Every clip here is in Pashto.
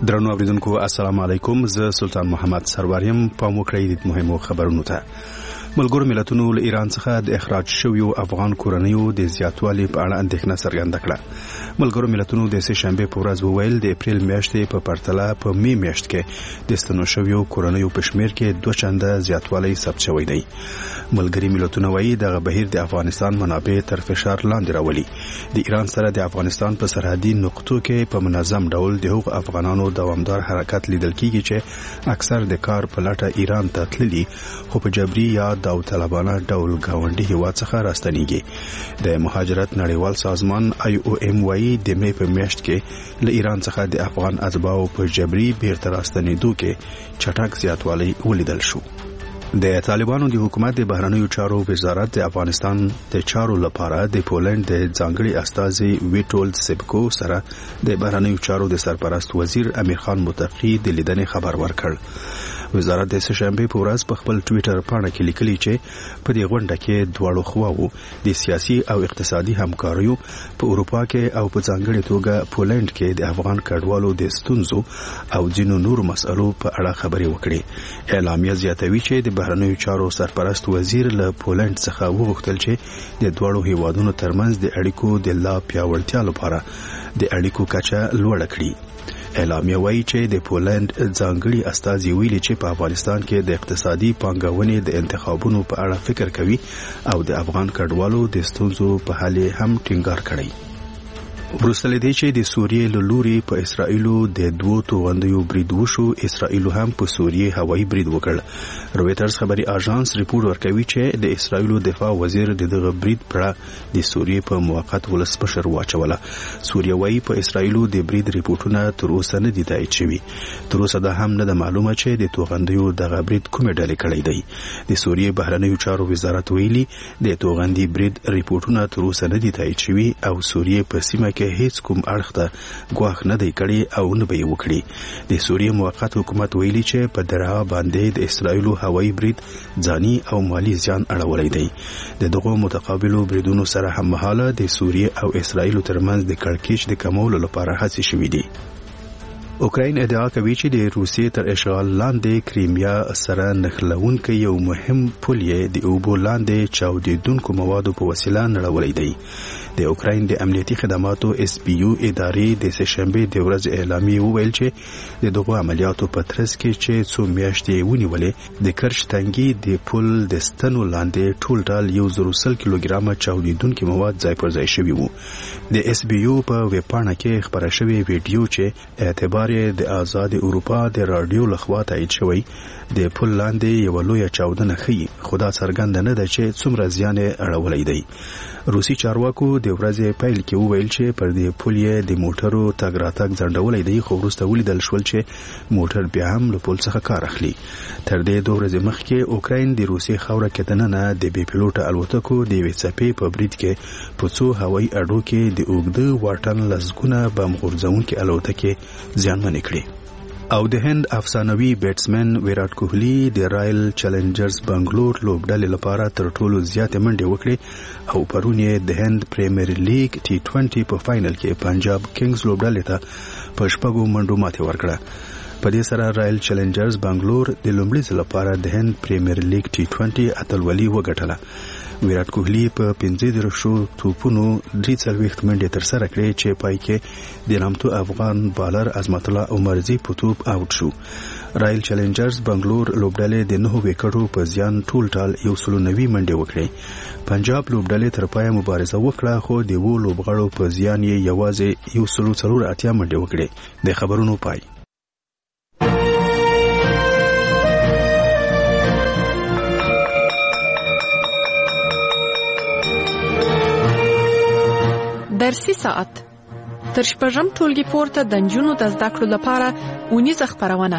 درنو اوریدونکو السلام علیکم. زه سلطان محمد سروریم. په موکړی د مهمو خبرونو ته ملګرو ملتونو له ایران څخه د اخراج شویو افغان کورنیو د زیاتوالي په اړه اندېښنه څرګنده کړه. ملګرو ملتونو د سه شنبه په ورځ وویل د اپریل میاشتې په پرتله په می میاشت کې د ستنو شویو کورنیو په شمیر کې 2 چنده زیاتوالی ثبت شوی دی. ملګری ملتونه وایي د بهیر د افغانستان منابع تر فشار لاندې راولي. د ایران سره د افغانستان په سرحدي نقطو کې په منظم ډول د هغو افغانانو دوامدار حرکت لیدل کیږي چې اکثر د کار په لټه ایران ته تللي خو په جبري یا داوطلبانه ډول گاونډي هیواد څخه راستنیږي. د مهاجرت نړیوال سازمان IOM وايي د می په میاشت کې له ایران څخه د افغان اتباعو په جبري بیرته راستنېدو کې چټک زیاتوالی ولیدل شو. د طالبانو د حکومت د بهرنیو چارو وزارت د افغانستان د چارو لپاره د پولند د ځانګړي استازي ویټولد سبکو سره د بهرنیو چارو د سرپرست وزیر امیر خان متقی د لیدنې خبر ورکړ. وزارت د سهشنبه په ورځ په خپل ټوئیټر باندې کې لیکلي چې په دې غونډه کې دواړو خواوو د سیاسي او اقتصادي همکاریو په اروپا کې او په ځانګړي توګه پولند کې د افغان کډوالو د ستونزو او ځینو نورو مسألو په اړه خبرې وکړي. اعلامیه زیاتوي چې د بهرنیو چارو سرپرست وزیر له پولند څخه وغوښتل چې د دواړو هیوادونو ترمنځ د اړیکو د لا پیاوړتیا لپاره د اړیکو کچه لوړه کړي. اعلامیه وایي چې د پولند ځانګړي استازي ویلي چې په افغانستان کې د اقتصادي پانګونې د انتخابونو په اړه فکر کوي او د افغان کډوالو د ستونزو په حل هم ټینګار کړی. وروسته له دې چې د سوریې له لوري په اسرائیلو د 2 توغندیو برید وشو، اسرائیل هم په سوریې هوایي برید وکړ. رويټرز خبري اژانس ریپورت ورکوي چې د اسرائیلو دفاع وزیر دغه برید پر د سوریې په موقت ولسمشر واچوله. سوریه وايي په اسرائیلو د برید ریپورتونه تر اوسه نه دي تایید شوي. تر اوسه دا هم نه د معلومه چې د توغندیو دغه برید کومه ډلې کړی دی. د سوریې بهرنیو چارو وزارت ویلي د توغندي برید ریپورتونه تر اوسه نه دي تایید شوي او سوریې په سیمه کې هیڅ کوم اړخ ته ګواښ نه دی کړی او نه به یې وکړي. د سوریې موقت حکومت ویلي چې په درعا باندې د اسرائیلو هوایي برید ځاني او مالی زیان اړولی دی. د دغو متقابلو بریدونو سره هممهاله د سوریې او اسرائیلو ترمنځ د کړکېچ د کمولو لپاره هڅې شوې دي. اوکراین ادعا کوي چې د روسیې تر اشغال لاندې کریمیا سره نښلونکی یو مهم پل یې د اوبو لاندې چاودیدونکو موادو په وسیله نړولی دی. د اوکراین د امنیتي خدماتو SBU ادارې د سهشنبه د ورځې اعلامیه وویل چې د دغو عملیاتو په ترڅ کې چې څو میاشتې ونیولې د کرچ تنګي د پل د ستنو لاندې ټول ډال 100 کیلوګرامه چاودیدونکي مواد ځای پر ځای شوي وو. د SBU په ویب پاڼه کې خبره شوې ویډیو چې اعتبار د آزاد اروپا د رادیو لخوا تایید شوی د پل لاندې یو لوی چاودنه ښیي، خو دا څرګنده نه ده چې څومره زیان اړولی دی. روسي چارواکو د ورځې پیل کې وویل چې پر دې پل یې د موټرو تګ راتګ ځنډولی دی، خو وروسته ولیدل شول چې موټر بیا هم له پل څخه کار اخلي. تر دې 2 ورځې مخکې اوکراین د روسي خاوره کې دننه د بې پیلوټه الوتکو د یوې څپې په برید کې په څو هوایي اډو کې د اوږده واټن لسګونه بم غورځونکي الوتکې زیانمنې کړې. او د هند افسانوي بیټسمن ویرات کوهلی د رایل چیلنجرز بنگلور لوبډلې لپاره تر ټولو زیاتې منډې وکړې او پرون یې د هند پریمیر لیګ T20 په فائنل کې پنجاب کینګز لوبډلې ته په 6 منډو ماتې ورکړه. په دې سره رایل چیلنجرز بنگلور د لومړي ځل لپاره د هند پریمیر لیګ T20 اتلولي وګټله. ویرات کوهلی په 15 توپونو 43 منډې تر سره کړې چې پای کې د نامتو افغان بالر عظمت الله عمرزي په توپ آوټ شو. رایل چیلنجرز بنگلور لوبډلې د 9 وکټو په زیان ټول ټال 190 منډې وکړې. پنجاب لوبډلې تر پایه مبارزه وکړه خو د وو لوبغاړو په زیان یې یوازې 184 منډې وکړې. د خبرونو پای. درسي ساعت تر شپږم ټولګي پورته د نجونو د زده کړو لپاره اونیزه خپرونه.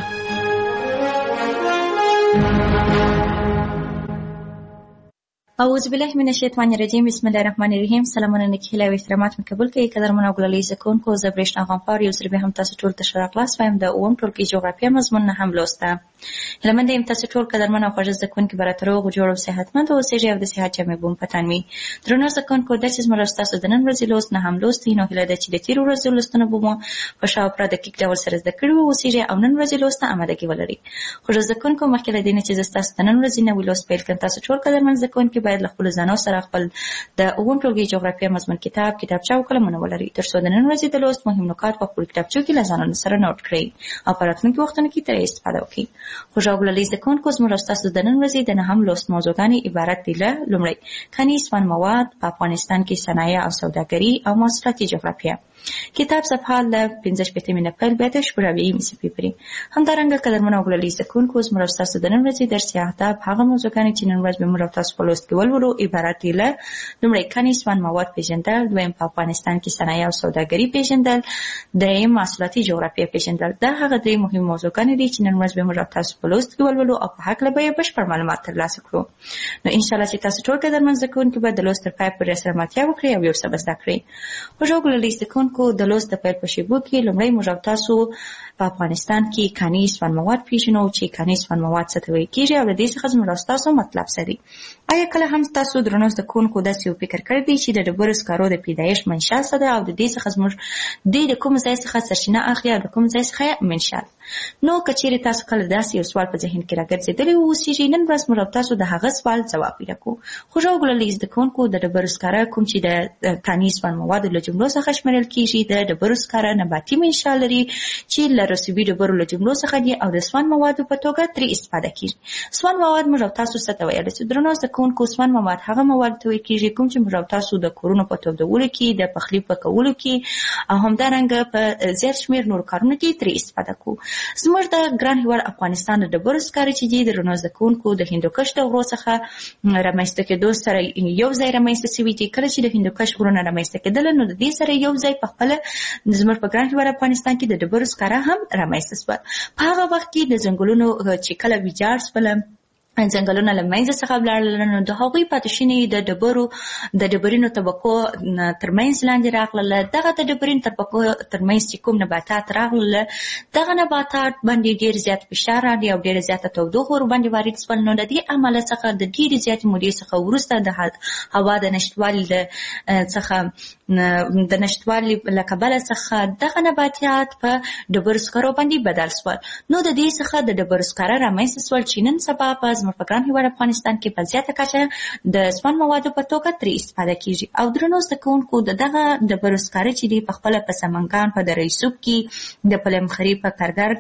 اعوذ بالله من الشیطان الرجیم. بسم الله الرحمن الرحیم. سلامونه نکهله او احترامات مقبول کړئ قدرمنو غوړلې زکون کو زبرشنا غفار یو سر به هم تاسو ټول ته شرق لاس وایم د اوم ټول کې جغرافیه مضمون نه هم لوسته. لمنده هم تاسو ټول قدرمنو خوږ زکون کې براترو غوړو صحتمند او سیجه او د صحت جامې بوم پتانوي. درنو زکون کو د چیز مرسته تاسو د نن ورځې لوست نه هم لوستي نو هله د چې د تیر ورځې لوستنه بوم په شاو پر د کیک ډول سره د کړو او سیجه او نن ورځې لوسته آماده کې ولري. خوږ زکون کو مخکې لدینه چې تاسو د نن ورځې نه ولوست پیل کړئ تاسو ټول قدرمن زکون کې باید خپل ځانو سره خپل د اووم ټولګي جغرافیه مضمون کتابچه او قلمونه ولري ترڅو د نن ورځې د لوست مهم نکات په خپل کتابچو کې لازم سره نوٹ کړئ او په راتلونکي وختونو کې ترې استفاده وکړئ. خوشاله لیست کون کو زموږ تاسو د نن ورځې د نهم لوست موضوعګانې عبارت دي له لومړی خنیز فن مواد په افغانستان کې صنایع او سوداګري او مؤسساتي جغرافیه. کتاب صفحه له 15 منه پیل به شپږوي مصفي پرې همدارنګه قدرمنو غوړلې زکون کو زموږ تاسو د نن ورځې درس یاده هغه موضوعګانې چې نن ورځ به موږ تاسو په لوست کې ولولو عبارت دي له لومړی خنیز فن مواد پیژندل، دویم په افغانستان کې صنایع او سوداګري پیژندل، دریم مؤسساتي جغرافیه پیژندل. دا هغه درې مهم موضوعګانې دي چې نن ورځ به موږ تاسو په لوست کې ولولو او په حق له به بشپړ معلومات ترلاسه کړو. نو ان شاء الله چې تاسو ټول قدرمن زکون کې به د لوست تر پای پورې سره ماتیا وکړئ او یو څه بس دا کړئ. خوږغوړلې زکون کو د لوست د پیل په شیبو کې لومړی موږ تاسو په افغانستان کې خنیز فن مواد پیژنو چې خنیز فن مواد څه ته وایي کیږي او د دې څخه زموږ تاسو مطلب سری. آیا کله هم تاسو درنو زکون کو داسې فکر کړی دی چې د ډبرو سکرو د پیدایش منشأ څه ده او د دې څخه زموږ د کوم ځای څخه سرچینه اخلي او د کوم ځای څخه منشأ؟ نو کچېرې تاسو کله داسې یو سوال په ذهن کې راګرځېدلی اوسي چې نن ورځ موږ تاسو د هغه سوال ځواب پیدا کړو. خوږغوړلې زکونکو د ډبرو سکرو کوم چې د خنیز فن موادو له جملو څخه شمیرل کیږي د ډبرو سکرو نباتي منشأ لري چې له رسوبي ډبرو له جملو څخه دي او د سون موادو په توګه ترې استفاده کیږي. سون مواد موږ تاسو څه ته ویل چې درنو زکونکو سون مواد هغه مواد ته ویل کیږي کوم چې موږ تاسو د کورونو په تودولو کې د پخلي په کولو کې او همدارنګه په زیات شمیر نور کارونو کې ترې استفاده کوو. زموږ د ګران هیواد افغانستان د ډبرو سکرو چې دي د درنو زکونکو د هندوکش د غرو څخه رامنځته کېدو سره یو ځای رامنځته شوي دي. کله چې د هندوکش غرونه رامنځته کېدل نو د دې سره یو ځای په خپل زموږ په ګران هیواد افغانستان کې د ډبرو سکرو هم رامنځته شول. په هغه وخت کې د ځنګلونو چې کله ویجاړ شول ځنګلونه له منځه څخه ولاړل نو د هغوی پاتې شونې د ډبرینو طبقو ترمنځ لاندې راغلل. دغه د ډبرینو طبقو ترمنځ چې کوم نباتات راغلل دغه نباتات باندې ډېر زیات فشار راغی او ډېره زیاته تودوخه ورباندې وارد شول. نو د دې عمله څخه د ډېرې زیاتې مودې څخه وروسته د هوا د نشتوالي څخه د نشتوالي له کبله څخه دغه نباتات په ډبرو سکرو باندې بدل شول. نو د دې څخه د ډبرو سکرو رامنځته شول چې نن سبا په په ګران هیواد افغانستان کې په زیاته کچه د سپن موادو په توګه ترې استفاده کیږي. او درنو زکونکو دغه ډبرو سکرو چې دي په خپله په سمنګان په دره یوسف کې د پلمخري په کرګر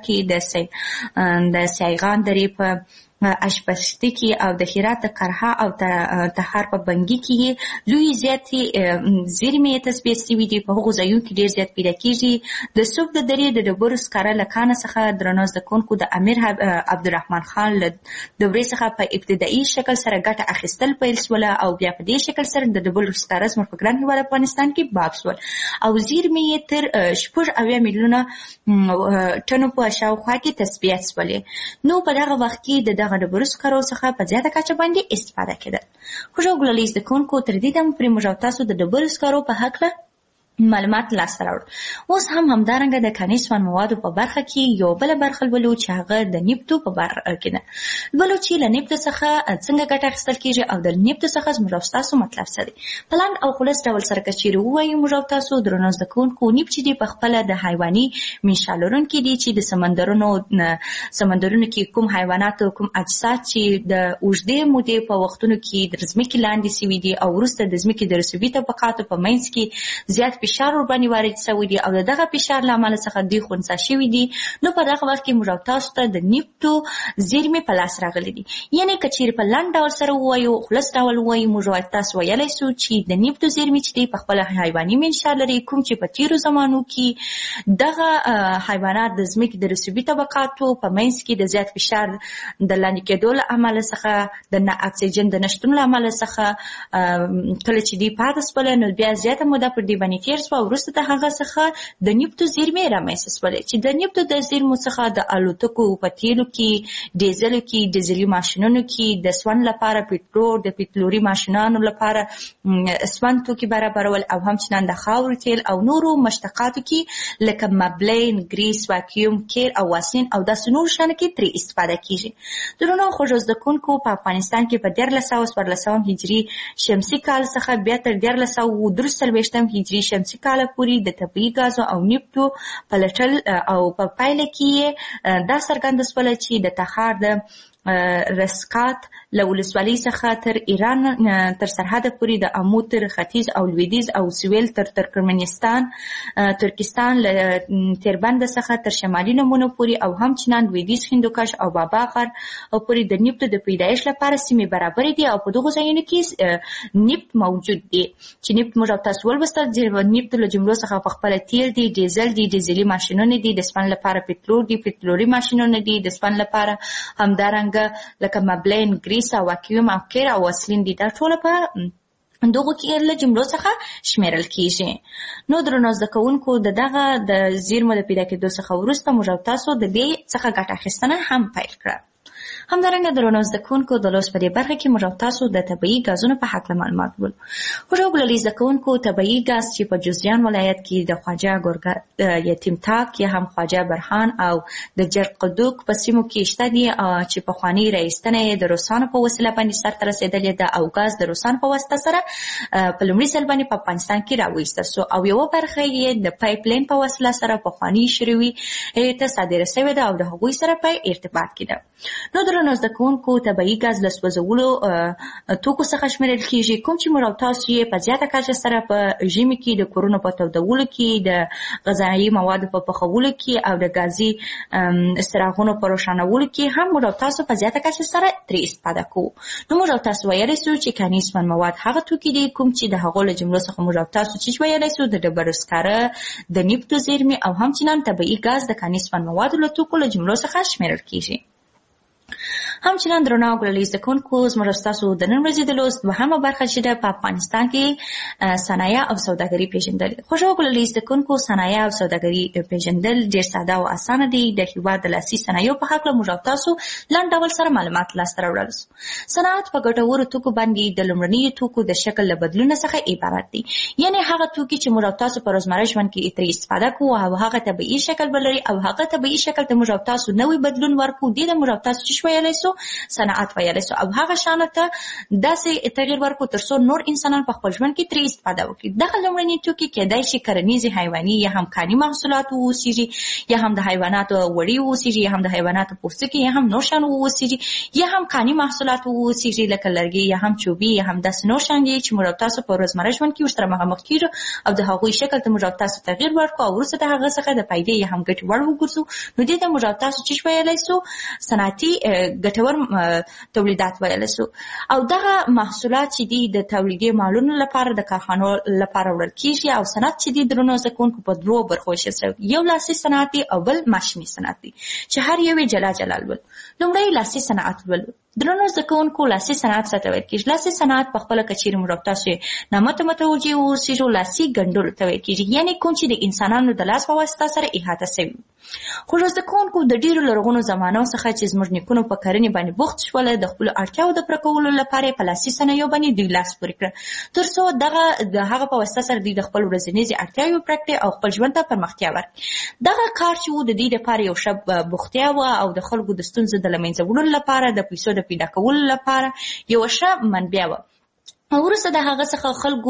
کې د سیغان درې په اشپشتي کې او د هرات قرها او تخار په بنګي کې لوی زیاتې زیرمې تثبیت شوي دي. په هغو ځایونو کې ډېر زیات پیدا کیږي. د سوب د درې د ډبرو سکرو له کانه څخه درنو زکونکو د امیر عبدالرحمن خان له دورې څخه په ابتدایي شکل سره ګټه اخیستل پیل شول او بیا په دې شکل سره د ډبرو سکرو زموږ په ګران هیواد افغانستان کې باب شول او زیرمې یې تر 80 میلیونه ټنو په شاوخوا کې تثبیت شولې. نو په دغه وخت کې دغه ډبرو سکرو څخه په زیاته کچه باندې استفاده کېدل. خوږغوړلې زکونکو تر دې دمه پورې موږ تاسو د ډبرو سکرو په هکله معلومات لاسته راوړل. اوس هم همدارنګه د خنیز فن موادو په برخه کې یو بله برخه ولولو چې هغه د نفتو په برخه کې ده. ولولو چې له نفتو څخه څنګه ګټه اخیستل کېږي او د نفتو څخه زموږ تاسو مطلب څه دی. په لاند او خلاص ډول سره که چیرې ووایو موږ تاسو درنو زکونکو نفت چې دی په خپله د حیواني منشأ لرونکي دي چې د سمندرونو کې کوم حیوانات او کوم اجساد چې د اوږدې مودې په وختونو کې د ځمکې لاندې شوي دي او وروسته د ځمکې د رسوبي طبقاتو په منځ کې زیات فشار ورباندې وارد شوی دی او دغه فشار له امله څخه دوی خنثی شوي دي. نو په دغه وخت کې موږ تاسو ته د نفتو زیرمې په لاس راغلي دي. یعنې که چیرې په لنډ ډول سره ووایو خلاص ډول ووایو موږ تاسو ویلی شو چې د نفتو زیرمې چې دی په خپله حیواني منشأ لري کوم چې په تیرو زمانو کې دغه حیوانات د ځمکې د رسوبي طبقاتو په منځ کې د زیات فشار د لاندې کېدو له امله څخه د اکسیجن د نشتون له امله څخه کله چې دوی پاتې شول نو بیا زیاته موده پر دې باندې تیر شو. وروسته د هغه څخه د نفتو زیرمې رامنځته شولې چې د نفتو د زیرمو څخه د الوتکو په تیلو کې، ډیزلو کې، ډیزلي ماشینونو کې د سون لپاره پټرول، د پټلوري ماشینانو لپاره سون توکي برابرول، او همچنان د خاورې تیل او نورو مشتقاتو کې لکه مبلین، ګریس، واکیوم کیر او واسلین او داسې نور شیانو کې ترې استفاده کیږي. درنو خوږو زده کوونکو، په افغانستان کې په 1414 هجري شمسي کال څخه بیا تر 1443 هجري شمسي کال پورې د طبیعي ګازو او نفتو پلټل او په پایله کې دا څرګنده شوله چې د تخار د رسکات له ولسوالۍ څخه تر ایران تر سرحده پورې د امو تر ختیځ او لویدیځ او سویل تر ترکمنستان، ترکستان له تیربند څخه تر شمالي نمونو پورې او همچنان لویدیځ هندوکش او بابا غر او پورې د نفتو د پیدایش لپاره سیمې برابرې دي او په دغو ځایونو کې نفت موجود دي چې نفت موږ تاسو ولوستل. نفت له جملو څخه په خپل تیل دي، ډیزل دي، ډیزلي ماشینونه دي، د سپن لپاره پټرول دي، پټلوري ماشینونه دي، د سپن لپاره همدارنګه لکه مبلین، ګریس او واکیوم او کیر او واسلین دي. دا ټول په دغه کې له جملو څخه شمیرل کیږي. نو درنو زده کوونکو، دغه د زیرمو د پیدا کېدو څخه وروسته موږ تاسو د دې څخه ګټه اخیستنه هم پیل کړه. همدارنګه درنو زده کوونکو، د لوست په دې برخه کې موږ تاسو د طبیعي غازونو په اړه معلومات ولرو. خوږو زده کوونکو، طبیعي غاز چې په جوزجان ولایت کې د خواجه ګورګ یتیم تاک یا هم خواجه برهان او د جرقدوک په سیمو کې شته دي چې په خواني رئیستنه د روسانو په وسیله باندې سرته رسیدلې ده او غاز د روسانو په واسطه سره په لومړي ځل باندې په افغانستان کې راوېستل شو او یو برخه یې د پایپ لاین په وسیله سره په خواني شروي ته صادره شوې ده او د هغوی سره په ارتباط کې ده. نو درنو زده کوونکو، طبیعي ګاز له سوځولو توکو څخه شمیرل کیږي، کوم چې موږ تاسو یې په زیاته کچه سره په ژمي کې د کورونو په تودولو کې، د غذایي موادو په پخولو کې او د غازي څراغونو په روښانولو کې هم موږ تاسو په زیاته کچه سره ترې استفاده کوو. نو موږ تاسو ویلی شو چې کاني سپن مواد هغه توکي دي کوم چې د هغو له جملو څخه موږ تاسو چې ویلی شو د ډبرو سکاره، د نفتو زیرمې او همچنان طبیعي ګاز د کاني سپن موادو له توکو له جملو څخه شمیرل کیږي. همچنان درنو ګلالي زده کوونکو، زموږ ستاسو د نن ورځې د لوست دوهمه برخه چې ده په افغانستان کې صنایع او سوداګري پیژندل. خوږو ګلالي زده کوونکو، صنایع او سوداګري پیژندل ډېر ساده او اسانه دي. د هېواد د لاسي صنایعو په هکله موږ تاسو لنډ ډول سره معلومات لاسته راوړل شو. صنعت په ګټورو توکو باندې د لومړنیو توکو د شکل له بدلون څخه عبارت دي، یعنې هغه توکي چې موږ تاسو په روزمره ژوند کې ترې استفاده کوو او هغه طبیعي شکل ولري او هغه طبیعي شکل ته موږ تاسو نوې بدلون ورکوو، دې ته موږ تاسو چې ویلی شو صنعت ویلی شو او هغه شانو ته داسې تغیر ورکو تر څو نور انسانان په خپل ژوند کې ترې استفاده وکړي. دغه لومړني توکي کیدای شي کرنیزې، حیواني یا هم کاني محصولات واوسیږي، یا هم د حیواناتو وړي واوسیږي، یا هم د حیواناتو پوستکي، یا هم نور شیان واوسیږي، یا هم کاني محصولات واوسیږي لکه لرګي یا هم چوبي یا هم داسې نور شیان دي چې موږ تاسو په روزمره ژوند کې ورسره مخامخ کیږو او د هغوی شکل ته موږ تاسو تغیر ورکو او وروسته د هغه څخه د پیدې یا هم ګټې وړ وګرځو. نو دې ته موږ تاسو چې ویلی شو صنعتي ګټور تولیدات ویلی شو. او دغه محصولات چې دي د تولیدي مالونو لپاره د کارخانو لپاره وړل کیږي او صنعت چې دي درنو زده کوونکو په دوو برخو ویشل، یو لاسي صنعت دی او بل ماشیني صنعت دی چې هر یو یې جلا جلا لولو. لومړی لاسي صنعت ولولو. درنو زده کوونکو، لاسي صنعت څه ته ویل کیږي؟ لاسي صنعت په خپله کچیرې موږ تاسو نامه ته متوجه اوسېږو، لاسي ګنډلو ته ویل کیږي، یعنې کوم چې د انسانانو د لاس په واسطه سره احاطه شوي. خو زده کوونکو، د ډېرو لرغونو زمانو څخه چې زموږ نیکونو په کرنې باندې بوخت شول، د خپلو اړتیاو د پوره کولو لپاره په لاسي صنایعو باندې دوی لاس پورې کړه تر څو د هغه په واسطه سره دوی د خپل ورځنیزې اړتیاوې پوره کړي او خپل ژوند ته پرمختیا ورکړي. دغه کار چې و د دوی لپاره یو ښه بوختیا وه او د خلکو د ستونزو د له منځه وړلو لپاره، د پیسو د پیدا کولو لپاره یوه ښه منبع وه. وروسته د هغه څخه خلکو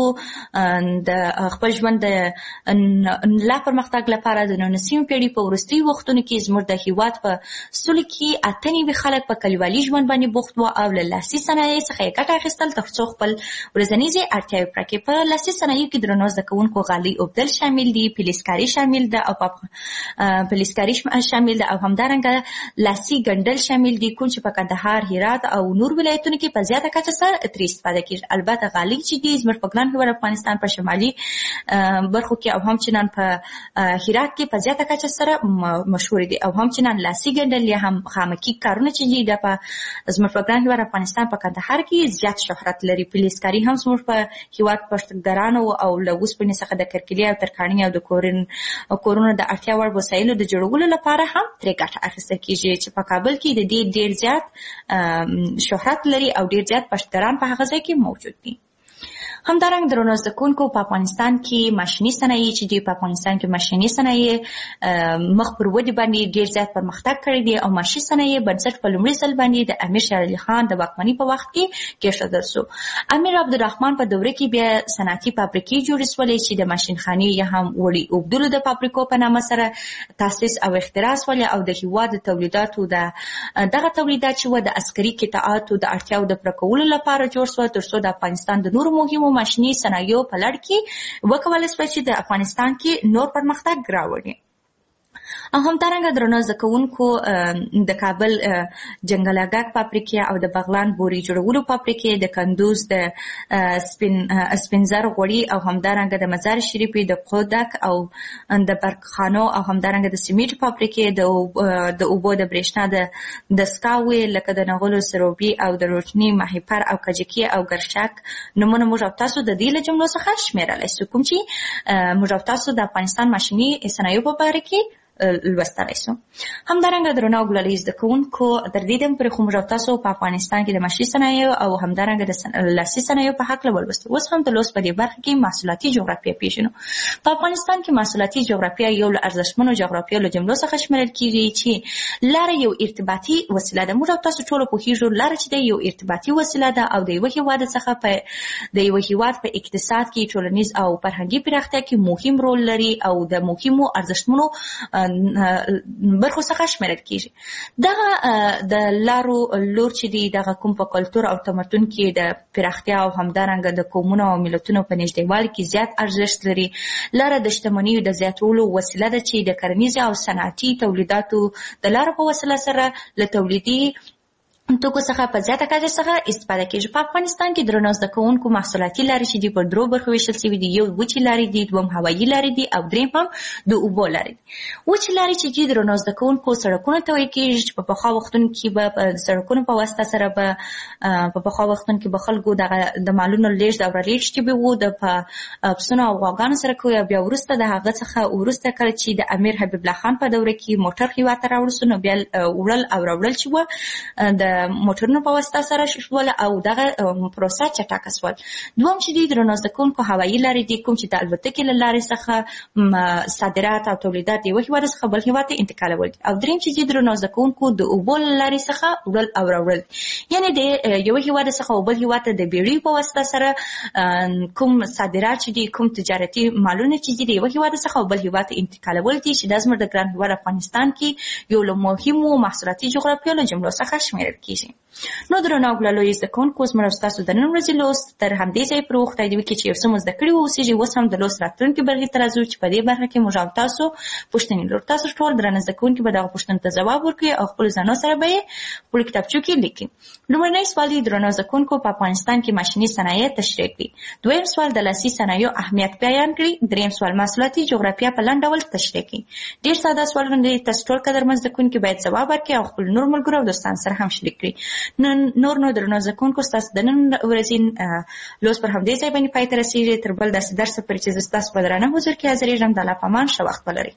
د خپل ژوند د لا پرمختګ لپاره د 19مې پېړۍ په وروستیو وختونو کې زموږ د هېواد په سلو کې 98 خلک په کلیوالي ژوند باندې بوخت وو او له لاسي صنایعو څخه یې ګټه اخیستل تر څو خپل ورځنیزې اړتیاوې پوره کړي. په لاسي صنایعو کې درنو زده کوونکو غالۍ اوبدل شامل دي، پلیسکاري شامل ده او پلیسکاري شامل ده او همدارنګه لاسي ګنډل شامل دي، کوم چې په کندهار، هرات او نور ولایتونو کې په زیاته کچه سره ترې استفاده کېږي. البته غالي چې دي زموږ په ګران هېواد افغانستان په شمالي برخو کې او هم چنان په هرات کې په زیاته کچه سره مشهور دي او هم چنان لاسي ګنډل یا هم خامکي کارونه چې دي د په زموږ په ګران هېواد افغانستان په کندهار کې زیات شهرت لري. پولیسکاري هم زموږ په هېواد پښتګرانو او له اوسپنې څخه د کرکلي او ترکاڼي او د کورونو د اړتیا وړ وسایلو د جوړولو لپاره هم ترې ګټه اخیستل کېږي چې په کابل کې د دې ډېر زیات شهرت لري او ډېر زیات پښتګران په هغه ځای کې موجود دي. همدارنګه درنو زده کوونکو په افغانستان کې ماشیني صنایع چې دي په افغانستان کې ماشیني صنایع مخ پر ودې باندې ډېر زیات پرمختګ کړی دی او ماشیني صنایع بنسټ په لومړي ځل باندې د امیر شېر علي خان د واکمنۍ په وخت کې کېښودل شو. امیر عبدالرحمن په دوره کې بیا صنعتي فابریکې جوړې شولې چې د ماشین خانې یا هم وړي اوبدلو د فابریکو په نامه سره تاسیس او اختراع شولې او د هېواد د تولیداتو دغه تولیدات چې و د عسکري قطعاتو د اړتیاو د پوره کولو لپاره جوړ شو تر څو د افغانستان د نورو مهمو ماشیني صنایعو په لړ کې وکولای شول چې د افغانستان کې نور پرمختګ راوړي. او همدارنګه درنو زده کوونکو د کابل جنګلاګک فابریکې او د بغلان بوري جوړولو فابریکې د کندوز د سپینزر غوړي او همدارنګه د مزار شریف د قودک او د برقخانو او همدارنګه د سیمنټ فابریکې د اوبو د برېښنا د سکاوي لکه د نغلو سروبي او د روټني ماهیپر او کجکي او ګرشک نمونه موږ تاسو د دې له جملو څخه شمیرلی شو کوم چې موږ تاسو د افغانستان ماشیني صنایعو په باره کې لوستلی شو. همدارنګه درنو ګلالي زده کوونکو تر دې دمه پورې خو موږ تاسو په افغانستان کې د ماشیني صنایعو او همدارنګه د لاسي صنایعو په هکله ولوستو. اوس هم د لوست په دې برخه کې محصولاتي جغرافیه پیژنو. په افغانستان کې محصولاتي جغرافیه یو له ارزښتمنو جغرافیو له جملو څخه شمیرل کېږي چې لاره یو ارتباطي وسیله ده. موږ تاسو ټول پوهیږو لاره چې د یو ارتباطي وسیله ده او د یو هېواد څخه په د یو هېواد په اقتصاد کې ټولنیز او فرهنګي پراختیا کې مهم رول لري او د مهمو ارزښتمنو برخو څخه شمیرل کېږي. دغه د لارو لور چې دی دغه کوم په کلتور او تمدن کې د پراختیا او همدارنګه د قومونو او ملتونو په نږدېوالي کې زیات ارزښت لري. لاره د شتمنیو د زیاتولو وسیله ده چې د کرنیزو او صنعتي تولیداتو د لارو په وسیله سره له تولیدي توکو څخه په زیاته کچه څخه استفاده کېږي. په افغانستان کې درنو زده کوونکو محصولاتي لارې چې دي په درو برخو ویشل شوي دي. یو وچې لارې دي، دویم هوایي لارې دي او دریم هم د اوبو لارې دي. وچې لارې چې دي درنو زده کوونکو سړکونو ته ویل کېږي چې په پخوا وختونو کې به د سړکونو په واسطه سره به په پخوا وختونو کې به خلکو د مالونو لېږد او رالېږد چې به و د پسونو او غواګانو سره کوي. بیا وروسته د هغه څخه وروسته کله چې د امیر حبیب الله خان په دوره کې موټر هېواد ته راوړل شو نو بیا وړل او راوړل چې و د موټرونو په واسطه سره شول او دغه پروسه چټکه شول. دوم چې دی درنو زده کوونکو هوایي لارې دي کوم چې د الوتکې له لارې څخه صادرات او تولیدات یو هېواد څخه بل هېواد ته انتقالول دي. او دریم چې دی درنو زده کوونکو د اوبو له لارې څخه وړل او راوړل، یعنې د یو هېواد څخه بل هېواد ته د بیړیو په واسطه سره کوم صادرات چې دي کوم تجارتي مالونه چې دي د یو هېواد څخه بل هېواد ته انتقالول دي چې دا زموږ د ګران هېواد افغانستان کې یو له مهمو محصولاتي جغرافیو له جملو څخه شمیرل کېږي. نو درنو ګلالو زده کوونکو اوس موږ ستاسو د نن ورځې لوست تر همدې ځایه پورې وختی دی چې یو څه مو زده کړي واوسېږي. اوس هم د لوست راتلونکي برخې ته راځو چې په دې برخه کې موږ او تاسو پوښتنې لرو. تاسو ټول درنه زده کوونکي به دغه پوښتنو ته ځواب ورکړئ او خپلو ځانو سره به یې خپلو کتابچو کې لیکئ. لومړنی سوال دی درنو زده کوونکو په افغانستان کې ماشیني صنایع تشریح کړئ. دویم سوال د لاسي صنایعو اهمیت بیان کړئ. دریم سوال محصولاتي جغرافیه په لنډ ډول تشریح کړئ. ډېر ساده سوالونه دي، تاسو ټول قدرمن زده کوونکي باید ځواب ورکړئ او خپل نور ملګرو او دوستانو سره هم شریک کړئ. نور نو درنو زده کوونکو ستاسو د نن ورځې لوست پر همدې ځای باندې پای ته رسېږي. تر بل داسې درسه پورې چې زه ستاسو په درانه حضور کې حاضرېږم. د الله په امان، ښه وخت ولرئ.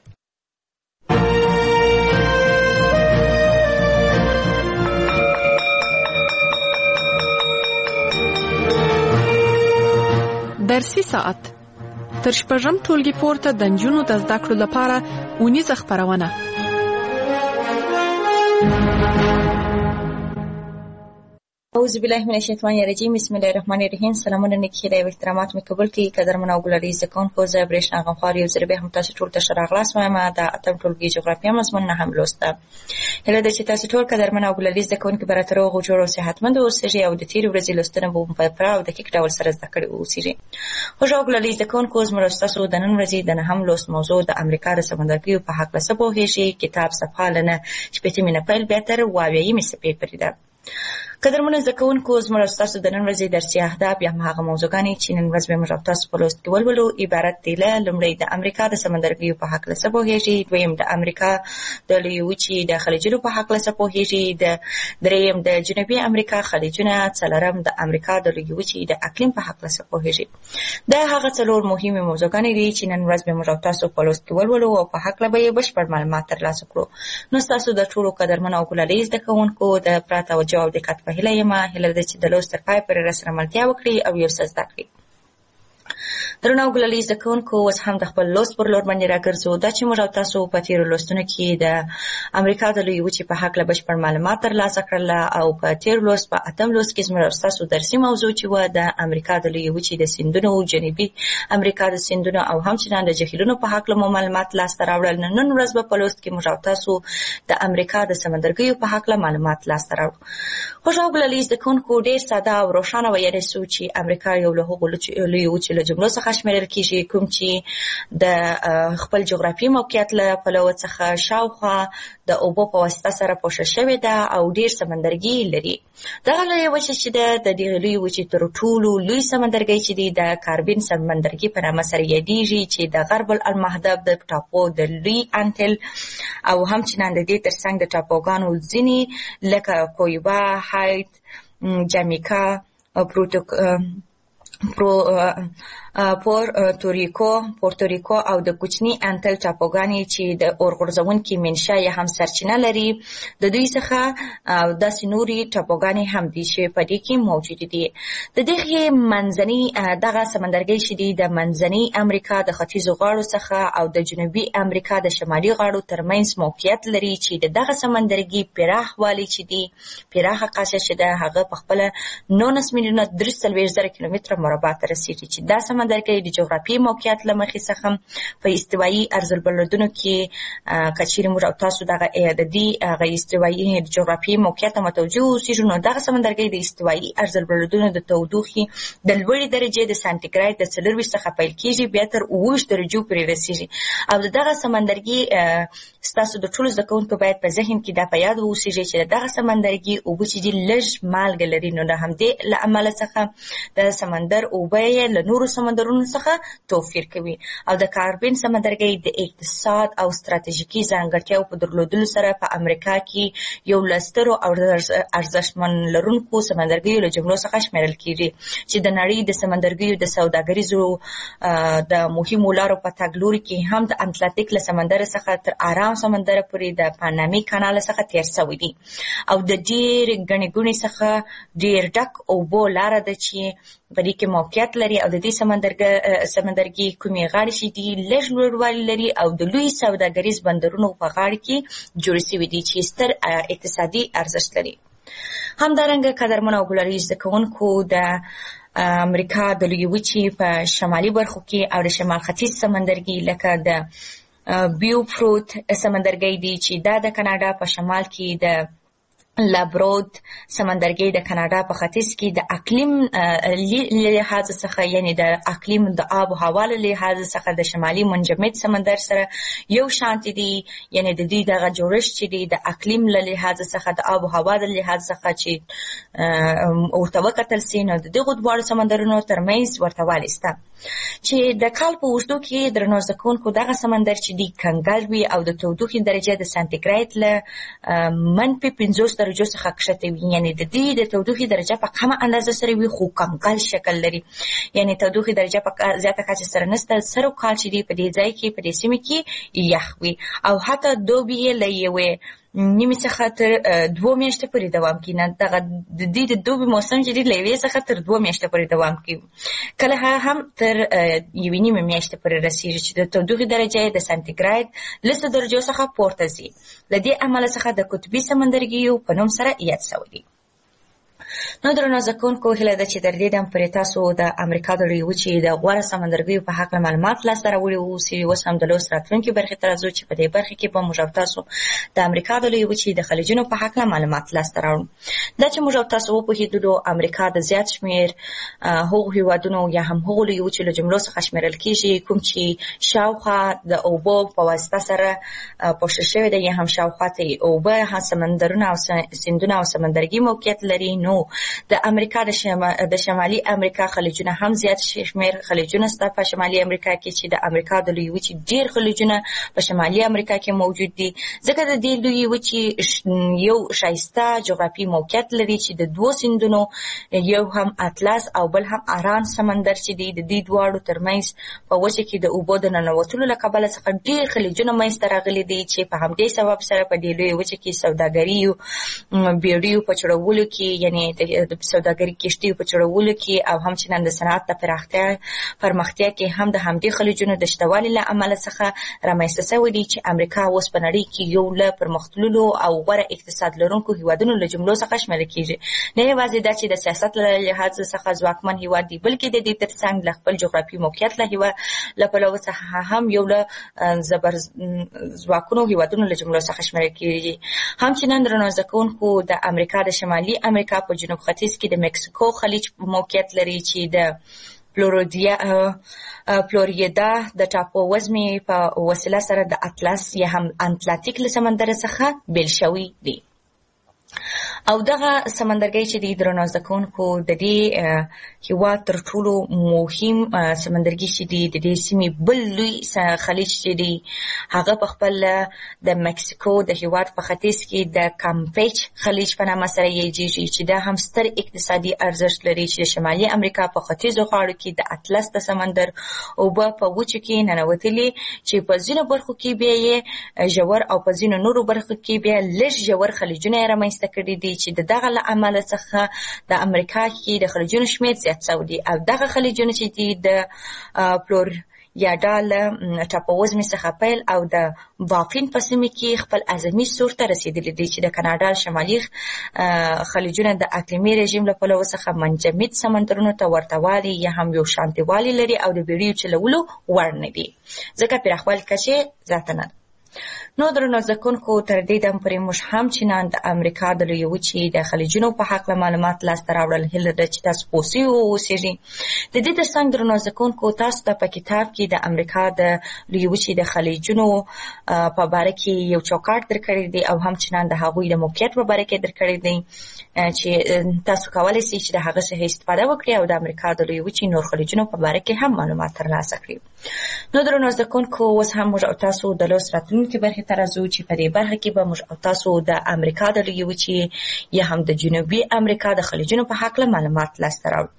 درسي ساعت تر شپږم ټولګي پورته د نجونو د زده کړو لپاره اونیزه خپرونه. اعوذ بالله من الشیطان الرجیم. بسم الله الرحمن الرحیم. سلامونه نیکی هیلې او احترامات مې قبول کړئ. قدرمن او ګلالي زده کوونکو، زه برېښنا غمخوار یو ځل بیا هم تاسو ټول ته ښه راغلاست وایم. د اتم ټولګي جغرافیه مضمون نه هم لوسته. هیله ده چې تاسو ټول قدرمن او ګلالي زده کوونکي به راته روغ جوړ او صحتمند اوسئ او د تېرې ورځې لوستنه به مو په پوره او دقیق ډول سره زده کړي اوسئ. خوږ او ګلالي زده کوونکو، زموږ ستاسو د نن ورځې د نهم لوست موضوع د امریکا د سمندرګیو په هکله څه پوهېږئ. کتاب صفحه له 9 شپېتمې نه پیل بیا تر 22مې صفحې پورې ده. قدرمنو زده کوونکو زموږ ستاسو د نن ورځې درسي اهداف یا هم هغه موضوعګانې چې نن ورځ به موږ تاسو په لوست کې ولولو عبارت دي له لومړی د امریکا د سمندرګیو په هکله څه پوهیږئ، دویم د امریکا د لویې وچې د خلیجونو په هکله څه پوهیږئ، دریم د جنوبي امریکا خلیجونه، څلورم د امریکا د لویې وچې د اقلیم په هکله څه پوهیږئ. دا هغه څلور مهمې موضوعګانې دي چې نن ورځ به موږ تاسو په لوست کې ولولو او په هکله به یې بشپړ معلومات ترلاسه کړو. نو ستاسو د ټولو قدرمنو او ګلالي زده کوونکو د پراته توجه او دقت په هیله یم ده چې د لوست تر پای پورې راسره ملتیا وکړي او یو څه زده کړي. درنو ګلالي زده کوونکو، اوس هم د خپل لوست پر لور باندې راګرځو. دا چې موږ او تاسو په تېرو لوستونو کې د امریکا د لویې وچې په هکله بشپړ معلومات ترلاسه کړل او په تېر لوست په اتم لوست کې زموږ او ستاسو درسي موضوع چې وه د امریکا د لویې وچې د سیندونو، جنوبي امریکا د سیندونو او همچنان د جهیلونو په هکله مو معلومات لاسته راوړل. نن ورځ به په لوست کې موږ او تاسو د امریکا د سمندرګیو په هکله معلومات لاسته راوړو. خوږو ګلالي زده کوونکو، ډېر ساده او روښانه ویلی سو چې امریکا یو له هغو لویې وچې له جملو څخه شمیرل کېږي کوم چې د خپل جغرافیې موقعیت له پلوه څخه شاوخوا د اوبو په واسطه سره پوښل شوې ده او ډېر سمندرګي لري. دغه لویه وچه چې ده د دغې لویې وچې تر ټولو لوی سمندرګی چې دی د کاربین سمندرګي په نامه سره یادېږي چې د غرب المحدب د ټاپو د لوی انټل او همچنان د دې تر څنګ د ټاپوګانو ځینې لکه کویبا، هایت، جامیکا، پورتوریکو او د کوچني انټل ټاپوګانې چې د اورغورځونکي منشا یا هم سرچینه لري د دوی څخه داسې نورې ټاپوګانې هم دي چې په دې کې موجود دي. د دغې منځني دغه سمندرګي چې دي د منځني امریکا د ختیځو غاړو څخه او د جنوبي امریکا د شمالي غاړو ترمنځ موقعیت لري چې دغه سمندرګي پراخوالی چې دي پراخه قاشه چې ده هغه په خپله 19,340,000 کیلومتره مربع ته رسیږي چې دا سمندرګي د جغرافیې موقعیت له مخې څخه په استوایي ارضالبلدونو کې که چیرې موږ او تاسو دغه د دې هغه استوایي جغرافیې موقعیت ته متوجه اوسېږو نو دغه سمندرګي د استوایي ارضالبلدونو د تودوخې د لوړې درجې د سانتیګراد د 40 څخه پیل کېږي بیا تر 28 درجو پورې رسیږي. او دغه سمندرګي ستاسو د ټولو زده کوونکو باید په ذهن کې دا په یاد واوسېږي چې دغه سمندرګي اوبه چې دي لږ مالګه لري نو د همدې له امله څخه د سمندر اوبه یې له نورو سمندرونو څخه توفیر کوي او د کاربین سمندرګي د اقتصاد او ستراتیژیکي ځانګړتیاو په درلودلو سره په امریکا کې یو له سترو او ارزښتمن لرونکو سمندرګیو له جملو څخه شمیرل کېږي چې د نړۍ د سمندرګیو د سوداګریزو د مهمو لارو په تګ لوري کې هم د اتلانتیک له سمندر څخه تر آرام سمندر پورې د پانامي کانال څخه تیر شوی دي او د ډېر ګڼې ګوڼې څخه ډېر ډک اوبو لاره ده چې په دې کې موقعیت لري او د دې سمندرګي کومې غاړې چې دي لږ لوړوالی لري او د لوی سوداګریز بندرونو په غاړه کې جوړې شوي دي چې ستر اقتصادي ارزښت لري. همدارنګه قدرمنو او ګلالي زده کوونکو، د امریکا د لویې وچې په شمالي برخو کې او د شمال ختیځ سمندرګي لکه د بیوفورت سمندرګي دی چې دا د کاناډا په شمال کې د لابرود سمندرګي د کاناډا په ختیځ کې د اقلیم لحاظ څخه یعنی د اقلیم د آب او هوا له لحاظ څخه د شمالي منجمد سمندر سره یو شانتي دي، یعنی د دې دغه جوړښت چې دی د اقلیم له لحاظ څخه د آب او هوا د لحاظ څخه چې ورته وکتل سي نو د دغو دواړو سمندرونو ترمنځ ورته والی شته چې د کال په اوږدو کې درنو زده کوونکو دغه سمندر چې دی کنګل وي او د تودوخې درجه د سانتیګراد له -50 درجو څخه کښته وي، یعنی د دې د تودوخې درجه په کمه اندازه سره وي خو کنګل شکل لري، یعنی تودوخې درجه په زیاته کچه سره نشته. سرو کال چې دی په دې ځای کې په دې سیمه کې یخ وي او حتی دوبی یې له یوې نیمې څخه تر 2 میاشتې پورې دوام کوي. دغه د دې د دوبي موسم چې دی له یوې څخه تر 2 میاشتې پورې دوام کوي، کله هم تر 1.5 میاشتې پورې رسیږي چې د تودوخې درجه د سانتیګراد 10 درجو څخه پورته ځي. له دې امله څخه د قطبي سمندرګیو په نوم سره یاد شوی دی. نو درنو زده کوونکو، هیله ده چې تر دې دم پورې تاسو د امریکا د لویې وچې د غوره سمندرګیو په هکله معلومات لاسته راوړي اوسئ. اوس هم د لوست راتلونکي برخې ته راځو چې په دې برخه کې به موږ او تاسو د امریکا د لویې وچې د خلیجونو په هکله معلومات لاسته راوړو. دا چې موږ او تاسو وپوهېدلو امریکا د زیات شمېر هغو هېوادونو یا هم هغو لویې وچې له جملو څخه شمیرل کېږي کوم چې شاوخوا د اوبو په واسطه سره پوښل شوي ده یا هم شاوخوا ته یې اوبه، سمندرونه او سیندونه او سمندرګي موقعیت لري. نو نو د امریکا د شمالي امریکا خلیجونه هم زیات شمیر خلیجونه سته په شمالي امریکا کې چې د امریکا د لوی وچې ډیر خلیجونه په شمالي امریکا کې موجود دي ځکه د دې لوی وچې یو شایسته جغرافي موقعیت لري چې د دوه سیندونو یو هم اطلس او بل هم اران سمندر چې دی د دې دواړو ترمنځ په وجه کې د اوبو د ننوتلو له کبله څخه ډیر خلیجونه منځته راغلي دي چې په همدې سبب سره په دې لوی وجه کې سوداګري بیړیو په چړولو کې یعنی د سوداګري کشتیو په چړولو کې او همچنان د صنعت د پرمختیا کې هم د همدې خلیجونو د شتوالي له امله څخه رامنځته شوی دی چې امریکا اوس په نړۍ کې یو له پرمختللو او غوره اقتصاد لرونکو هیوادونو له جملو څخه شمیرل کیږي نه یوازې دا چې د سیاست له لحاظ څخه ځواکمن هیواد دی بلکې د دې ترڅنګ له خپل جغرافي موقعیت له پلوه څخه هم یو له زبر ځواکونو هیوادونو له جملو څخه شمیرل کیږي همچنان درنو زده کوونکو د امریکا د شمالي امریکا په جنوب ختیځ کې د مکسیکو خلیج موقعیت لري چې د فلوریدا د ټاپو وزمې په وسیله سره د اطلس یا هم اتلانتیک له سمندر څخه بیل شوی دی او دغه سمندرګي چې د درنو زده کوونکو د دې هیواد تر ټولو مهم سمندرګي چې د دې سیمې بل لوی خلیج چې دی هغه په خپل د مکسیکو د هیواد په ختیځ کې د کامپیچ خلیج په نامه سره یادېږي چې دا هم ستر اقتصادي ارزښت لري چې د شمالي امریکا په ختیځو غاړو کې د اطلس د سمندر اوبه په وچو کې ننوتلي چې په ځینو برخو کې بیا یې ژور او په ځینو نورو برخو کې بیا لږ ژور خلیجونه رامنځته کړي دي چې دغه له امله څخه د امریکا کې د خلیجونو شمېر زیات شوی دی او دغه خلیجونه چې دي د فلوریدا له ټاپو وزمې څخه پیل او د بافین په سیمه کې خپل اعظمي سور ته رسیدلي دي چې د کاناډا شمالي خلیجونه د اقلیمي رژیم له پلوه څخه منجمد سمندرونو ته ورتهوالی یا هم یو شانتیوالی لري او د بیړیو چلولو وړ نه دي ځکه پراخوالي کچې زیاته نه نو درنو زده کوونکو تر دې دم پورې موږ همچنان د امریکا د لوی وچې د خلیجونو په هکله معلومات لاسته راوړل هیله ده چې تاسو پوه سوي واوسئ د دې ترڅنګ درنو زده کوونکو تاسو ته په کتاب کې د امریکا د لوی وچې د خلیجونو په باره کې یو چوکاټ درکړی دی او همچنان د هغوی د موقعیت په باره کې درکړی دی چې تاسو کولی شئ چې د هغه څخه استفاده وکړئ او د امریکا د لوی وچې نور خلیجونو په باره کې هم معلومات ترلاسه کړئ نو درنو زده کوونکو اوس هم موږ او تاسو د لوست راتلونکي برخې ته راځو چې په دې برخه کې به موږ او تاسو د امریکا د لوی وچې یا هم د جنوبي امریکا د خلیجونو په هکله معلومات لاسته راوړو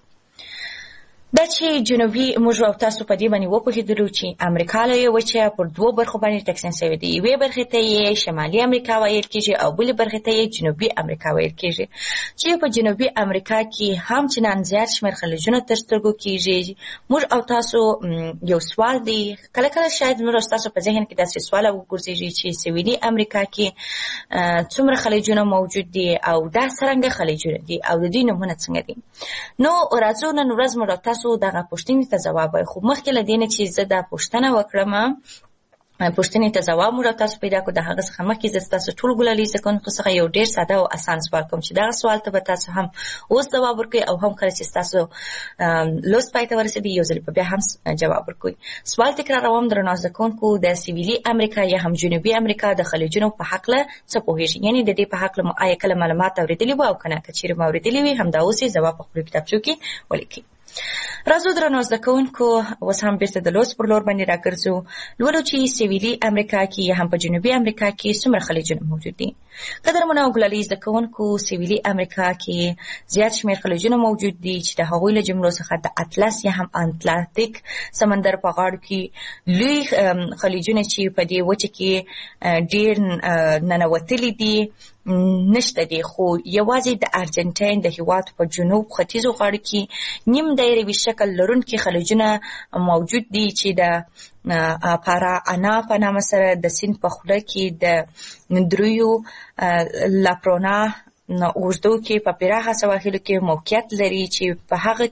دا چې جنوبي موږ او تاسو په دې باندې وپوهېدلو چې امریکا لوی وچه پر دوه برخو باندې تقسیم شوې ده یوې برخې ته یې شمالي امریکا ویل کېږي او بلې برخې ته یې جنوبي امریکا ویل کېږي چې په جنوبي امریکا کې همچنان زیات شمېر خلیجونه تر سترګو کېږي موږ او تاسو یو سوال دی کله کله شاید موږ او تاسو په ذهن کې داسې سوال وګرځېږي چې سویلي امریکا کې څومره خلیجونه موجود دي او دا څرنګه خلیجونه دي او د دې نومونه څنګه دي نو راځو نن ورځ موږ او تاسو دغه پوښتنې ته ځواب وایو خو مخکې له دې نه چې زه دا پوښتنه وکړم پوښتنې ته ځواب موږ تاسو پیدا کړو د هغه څخه مخکې زه تاسو ټول ګلالي زده کوونکو څخه یو ډېر ساده او اسان سوال کوم چې دغه سوال ته به تاسو هم اوس ځواب ورکړئ او هم کله چې تاسو لوست پای ته ورسېږي یو ځل بیا هم جواب ورکړئ سوال تکراروم درنو زده کوونکو د سویلي امریکا یا هم جنوبي امریکا د خلیجونو په هکله څه پوهېږئ یعنې د دې په هکله مو آیا کله معلومات اورېدلي وو او که نه که چېرې مو اورېدلي وي همدا اوس یې ځواب په خپلو کتابچو کې ولیکئ راځو درنو زده کوونکو اوس هم بیرته د لوست پر لور باندې راګرځو لولو چې سویلي امریکا کې یا هم په جنوبي امریکا کې څومره خلیجونه موجود دي قدرمنو او ګلالي زده کوونکو سویلي امریکا کې زیات شمېر خلیجونه موجود دي چې د هغوی له جملو څخه د اطلس یا هم اتلانتیک سمندر په غاړو کې لوی خلیجونه چې په دې وچه کې ډېر ننوتلي دي نشته دي خو یوازې د ارجنټاین د هیواد په جنوب ختیځو غاړو کې نیم دایروي شکل لرونکي خلیجونه موجود دي چې د پارا انا په نامه سره د سیند په خوله کې د دریو لاپرونا اوږدو کې په پراخه سواحلو کې موقعیت لري چې په هغه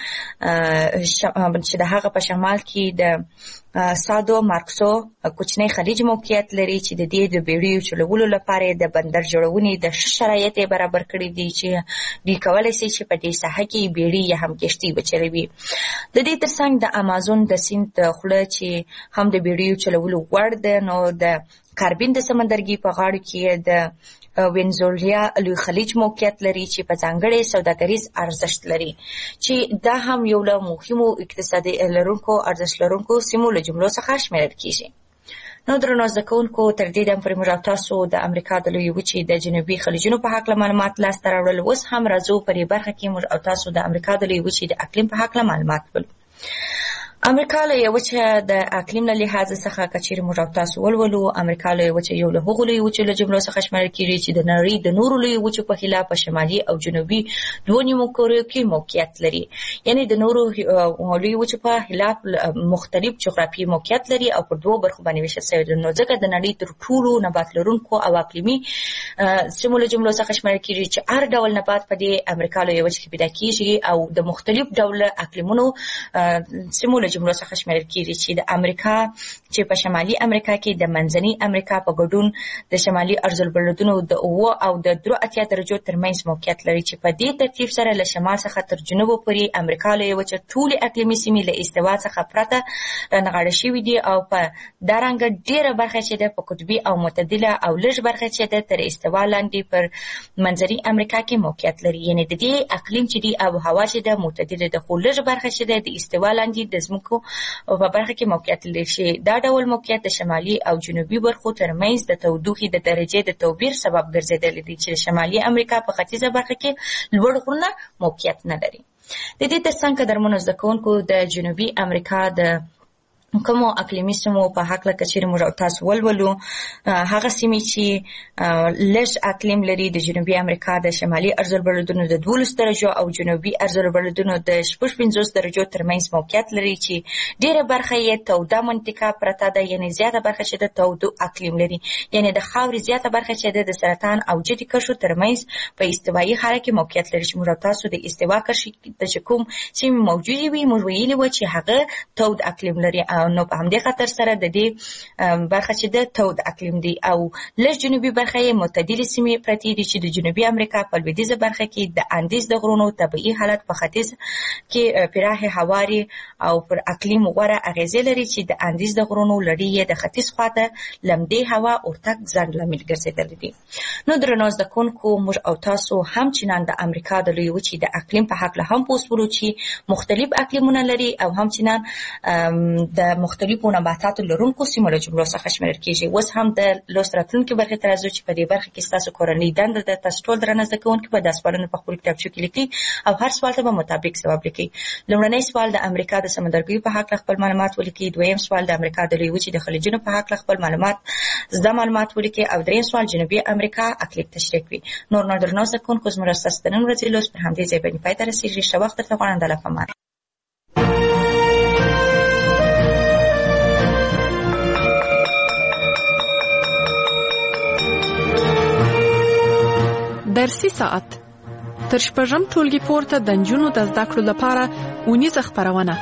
کې چې د هغه په شمال کې د سادو مارکسو کوچنی خلیج موقعیت لري چې د دې د بیړیو چلولو لپاره د بندر جوړونې د شرایط برابر کړي دي چې دوی کولی شي چې په دې ساحه کې بیړۍ یا هم کشتۍ وچلوي د دې ترڅنګ د امازون د سیند خوله چې هم د بیړیو چلولو وړ ده نو د کاربین د سمندرګي په غاړه کې د وینزویلا لوی خلیج موقعیت لري چې په ځانګړي سوداګریز ارزښت لري چې دا هم یو له مهمو اقتصادي لرونکو ارزښت لرونکو سیمو له جملو څخه شمیرل کیږي. نو درنو زده کوونکو تر دې دمه پورې موږ تاسو د امریکا د لویې وچې د جنوبي خلیجونو په هکله معلومات لاسته راوړل. اوس هم راځو په دې برخه کې موږ تاسو د امریکا د لویې وچې د اقلیم په هکله معلومات ولولو. امریکا له یو چې د اقلیم له لحاظ څخه کچیر موږ تاسو ولولو، امریکا له یو چې یو له هغو لوی وچو له جملو څخه شمېرل کیږي چې د نړۍ د نورو لوی وچو په خلاف په شمالي او جنوبي دوه نیمو کورو کې موقعیت لري. یعنی د نورو لوی وچو په خلاف مختلف جغرافیایي موقعیت لري او په دوه برخو باندې ویشل شوی دی. نو ځکه د نړۍ تر ټولو نبات لرونکو او اقلیمي سیمو له جملو څخه شمېرل کیږي چې هر ډول نبات په دې امریکا له یو چې پیدا کیږي او د مختلف ډول اقلیمونو سیمو جملو څخه شمیرل کیږي چې د امریکا چې په شمالي امریکا کې د منځنۍ امریکا په ګډون د شمالي ارزالبلدونو د 9 او د 83 درجو ترمنځ موقعیت لري چې په دې ترتیب سره له شمال څخه تر جنوب پورې امریکا له یو چې ټول اقلیمي سیمې له استوا څخه پرته رانغاړل شوې دي او په دارنګ ډیره برخه چې د قطبي او معتدله او لږ برخه چې د تر استوا لاندې پر منځنۍ امریکا کې موقعیت لري. یعنی د دې اقلیم چې دی او هوا چې د معتدله د خو لږ برخه چې د استوا لاندې د زمکو او په برخه کې موقعیت لري. شي دا ډول موقعیت د شمالي او جنوبي برخو ترمنځ د تودوخې د درجې د توپیر سبب ګرځیدلی دی چې شمالي امریکا په ختیځه برخه کې لوړ غرونه موقعیت نه لري. د دې ترڅنګ قدرمنو زده کوونکو د جنوبي امریکا د کومو اقلیمي سیمو په هکله کچیر موږ تاسو ولولو. هغه سیمې چې لږ اقلیم لري د جنوبي امریکا د شمالي ارزالبلدونو د 12 درجو او جنوبي ارزالبلدونو د 15 درجو ترمنځ موقعیت لري چې ډیره برخه یې توده منطقه پرته ده. یعنی زیاته برخه چې د تودو اقلیم لري، یعنی د خاورې زیاته برخه چې د سرطان او جدي کرښو ترمنځ په استوایي حاره کې موقعیت لري چې موږ تاسو د استوا کرښې د کوم سیمې موجودې وي موږ ویلي و چې هغه تود اقلیم لري. نو په همدې خاطر سره د دې برخه چې د تود اقلیم دی او لږ جنوبي برخه یې معتدلې سیمې پرتې دي چې د جنوبي امریکا په لویدیځه برخه کې د اندیز د غرونو طبیعي حالت په ختیځ کې پراخې هواري او پر اقلیم غوره اغیزې لري چې د اندیز د غرونو لړۍ یې د ختیځ خواته لمدې هوا اورتګ ځنډ لامل ګرځېدلی دی. نو درنو زده کوونکو موږ او تاسو همچنان د امریکا د لویې وچې د اقلیم په هکله هم پوه شولو چې مختلف اقلیمونه لري او همچنان د مختلفو نباتاتو لرونکو سیمو له جملو څخه شمیرل کیږي. اوس هم د لوست راتلونکي برخې ته راځو چې په دې برخه کې ستاسو کورنۍ دنده ده. تاسو ټول درنه زده کوونکي په دا سوالونه په خپلو کتابچو کې لیکئ او هر سوال ته به مطابق ځواب لیکئ. لومړنی سوال د امریکا د سمندرګیو په هکله خپل معلومات ولیکئ. دویم سوال د امریکا د لویې وچې د خلیجونو په هکله خپل معلومات ولیکئ او دریم سوال جنوبي امریکا اقلیم تشریح کړئ. نور درنه زده کوونکو زموږ ستاسو د نن ورځې لوست پر همدې ځای باندې پای ته رسیږي. ښه وخت درته غواړم. د الله په امان. درسي ساعت تر شپږم ټولګي پورته د نجونو د زده کړو لپاره اونیزه خپرونه.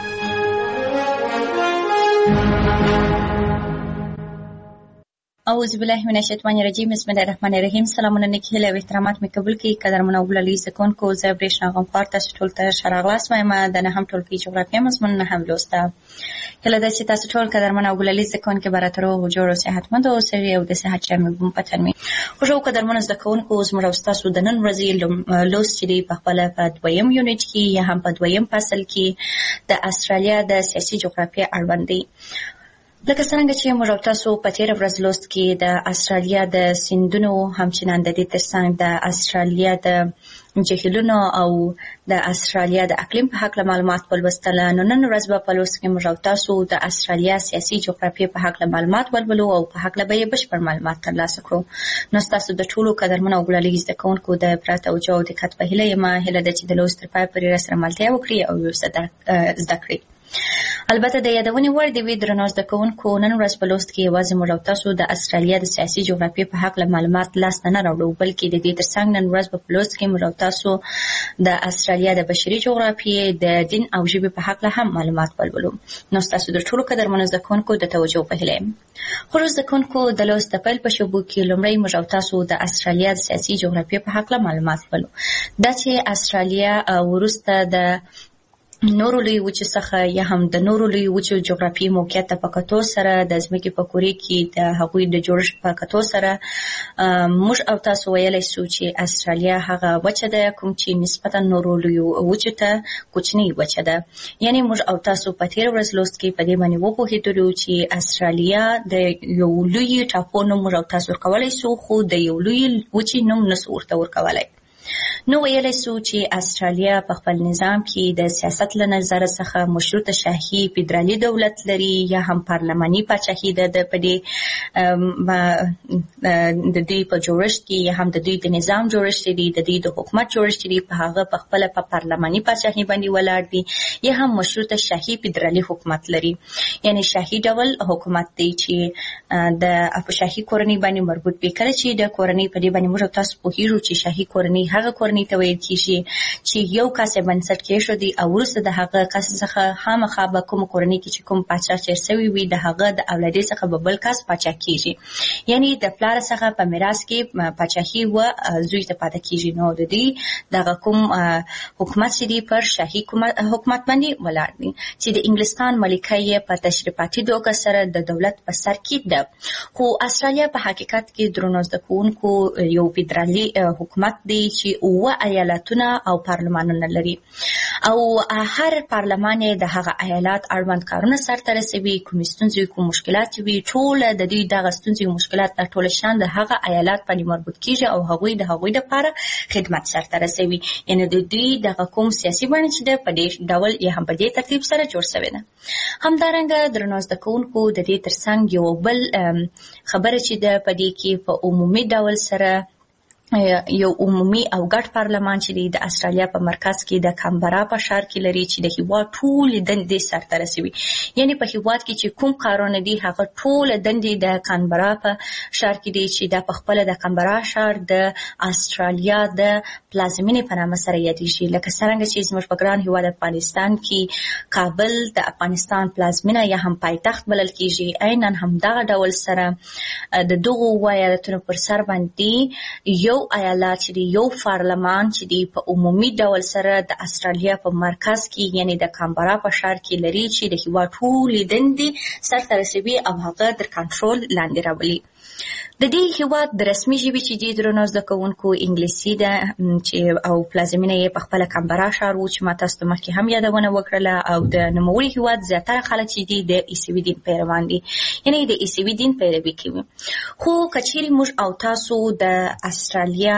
اعوذ بالله من الشیطان الرجیم. بسم الله الرحمن الرحیم. سلامونه نیکی هیله او احترامات مې قبول کړئ. قدرمنو وګړي زده کوونکو زه برېښنا غمخوار تاسو ټول ته ښه راغلاست وایم. د نهم ټولګي جغرافیه مضمون نه هم لوسته. هیله ده چې تاسو ټول قدرمنو وګړي زده کوونکي به راته روغ جوړ او صحتمند اوسئ او د صحت جامې بوم په تن وي. خوږو قدرمنو زده کوونکو زموږ او ستاسو د نن ورځې لوست چې دی په خپله په دویم یونټ کې یا هم په دویم فصل کې د استرالیا د سیاسي جغرافیه اړوند دی. لکه څنګه چې موږ تاسو په تیر ورځ لوست کې د استرالیا د سیندونو همچنان د دې ترڅنګ د استرالیا د جهیلونو او د استرالیا د اقلیم په هکله معلومات ولوستل. نو نن ورځ به په لوست کې موږ تاسو د استرالیا سیاسي جغرافیه په هکله معلومات ولولو او په هکله به یې بشپړ معلومات ترلاسه کړو. نو ستاسو د ټولو قدرمنو وګړي زده کوونکو د عبرت او توجه او دقت په هیله یم. هیله ده چې د لوست تر پای پورې راسره ملتیا وکړئ او یې زده کړئ. البته د یادونې وړ دی وی درنو زده کوونکو نن ورځ په لوست کې یوازې موږ تاسو د استرالیا د سیاسي جغرافیې په هکله معلومات لاسته نه راوړو، بلکې د دې ترڅنګ نن ورځ په لوست کې موږ تاسو د استرالیا د بشري جغرافیې د دین او ژبې په هکله هم معلومات ولولو. نو تاسو د ټولو قدرمنو زده کوونکو د توجه په هیله یم. خو زده کوونکو د لوست د پیل په شوبو کې لومړی موږ تاسو د استرالیا د سیاسي جغرافیې په هکله معلومات ولولو. دا چې استرالیا وروسته د نورو لوی وچو څخه یا هم د نورو لوی وچو جغرافیایي موقعیت په کتو سره د ځمکې په کورې کې د هغوی د جوړښت په کتو سره موږ او تاسو ویلی سو چې استرالیا هغه وچه ده کوم چې نسبتا نورو لوی وچو ته کوچنۍ وچه ده. یعنی موږ او تاسو په تېره ورځ لوست کې په دې باندې وپوهېدلو چې استرالیا د یو لوی ټاپو نوم موږ او تاسو ورکولی سو، خو د یو لوی وچې نوم نسو ورته ورکولی. نو ویلی سو چې استرالیا په خپل نظام کې د سیاست له نظره څخه مشروطه شاهي فدرالي دولت لري یا هم پارلماني پاچاهي ده. د په دوی په جوړښت کې یا هم د دوی د نظام جوړښت دی، د دوی د حکومت جوړښت دی، په هغه په خپل په پارلماني پاچاهي باندې ولاړ دي یا هم مشروطه شاهي فدرالي حکومت لري. یعنی شاهي ډول حکومت دی چې د شاهي کورنۍ باندې مربوط وي. کله چې د کورنۍ په دې باندې موږ تاسو پوهیږو چې شاهي کورنۍ هغه کورنۍ ته ویل کېږي چې یو کس یې بنسټ کېښودي او وروسته د هغه کس څخه خامخا به کوم کورنۍ کې چې کوم پاچا تېر سوی وي د هغه د اولادې څخه به بل کس پاچا کېږي. یعنی د پلار څخه په میراث کې پاچاهي و زوی ته پاته کېږي. نو د دې دغه کوم حکومت چې دی پر شاهي حکومت باندې ولاړ دی چې د انګلستان ملکه یې په تشریفاتي ډوګه سره د دولت په سر کې ده. خو استرالیا په حقیقت کې درنو زده کوونکو یو فدرالي حکومت دی چې ایالاتونه او پارلمانونه لري او هر پارلمان د هغه ایالات اړوند کارونه سرته رسوي. کوم ستونزې کوم مشکلات وي ټول د دوی دغه ستونزې او مشکلات ټول شان د هغه ایالات باندې مربوط کیږي او هغوی لپاره خدمت سرته رسوي. یعنی د دوی دغه کوم سیاسي بڼه چې ده په دې ډول یا هم په دې ترتیب سره جوړ شوی ده. همدارنګه درنو زده کوونکو د دې ترڅنګ یو بل خبره چې ده په دې کې په عمومي ډول سره یو عمومي او ګډ پارلمان چې د استرالیا په مرکز کې د کامبرا په ښار کې لري چې د هیواد ټول دندې سرته رسوي. یعنی په هیواد کې چې کوم کارونه دي هغه ټول دندې د کامبرا په ښار کې دي چې د خپل د کامبرا ښار د استرالیا د پلازمینې په نامه سره یادېږي. لکه څنګه چې زموږ په ګران هیواد افغانستان کې کابل د افغانستان پلازمینه یا هم پایتخت بلل کېږي، عیناً همدغه ډول سره د دغو ایالتونو پر سر باندې یو ایالات چې دی یو پارلمان چې دی په عمومي ډول سره د استرالیا په مرکز کې یعنی د کامبرا په ښار کې لري چې د هیواد ټولې دندې سرته رسوي او هغه تر کنټرول لاندې راولي. د دې هیواد د رسمي ژبې چې دی درنو زده کوونکو انګلیسي ده چې او پلازمینه یې په خپل کامبرا ښار و چې ما تاسو ته مخکې هم یادونه وکړله. او د نوموړي هیواد زیاتره خلک چې دي د عیسوي دین پیروان دي، یعنی د عیسوي دین پیروي کوي. خو کچېرې موږ او تاسو د استرالیا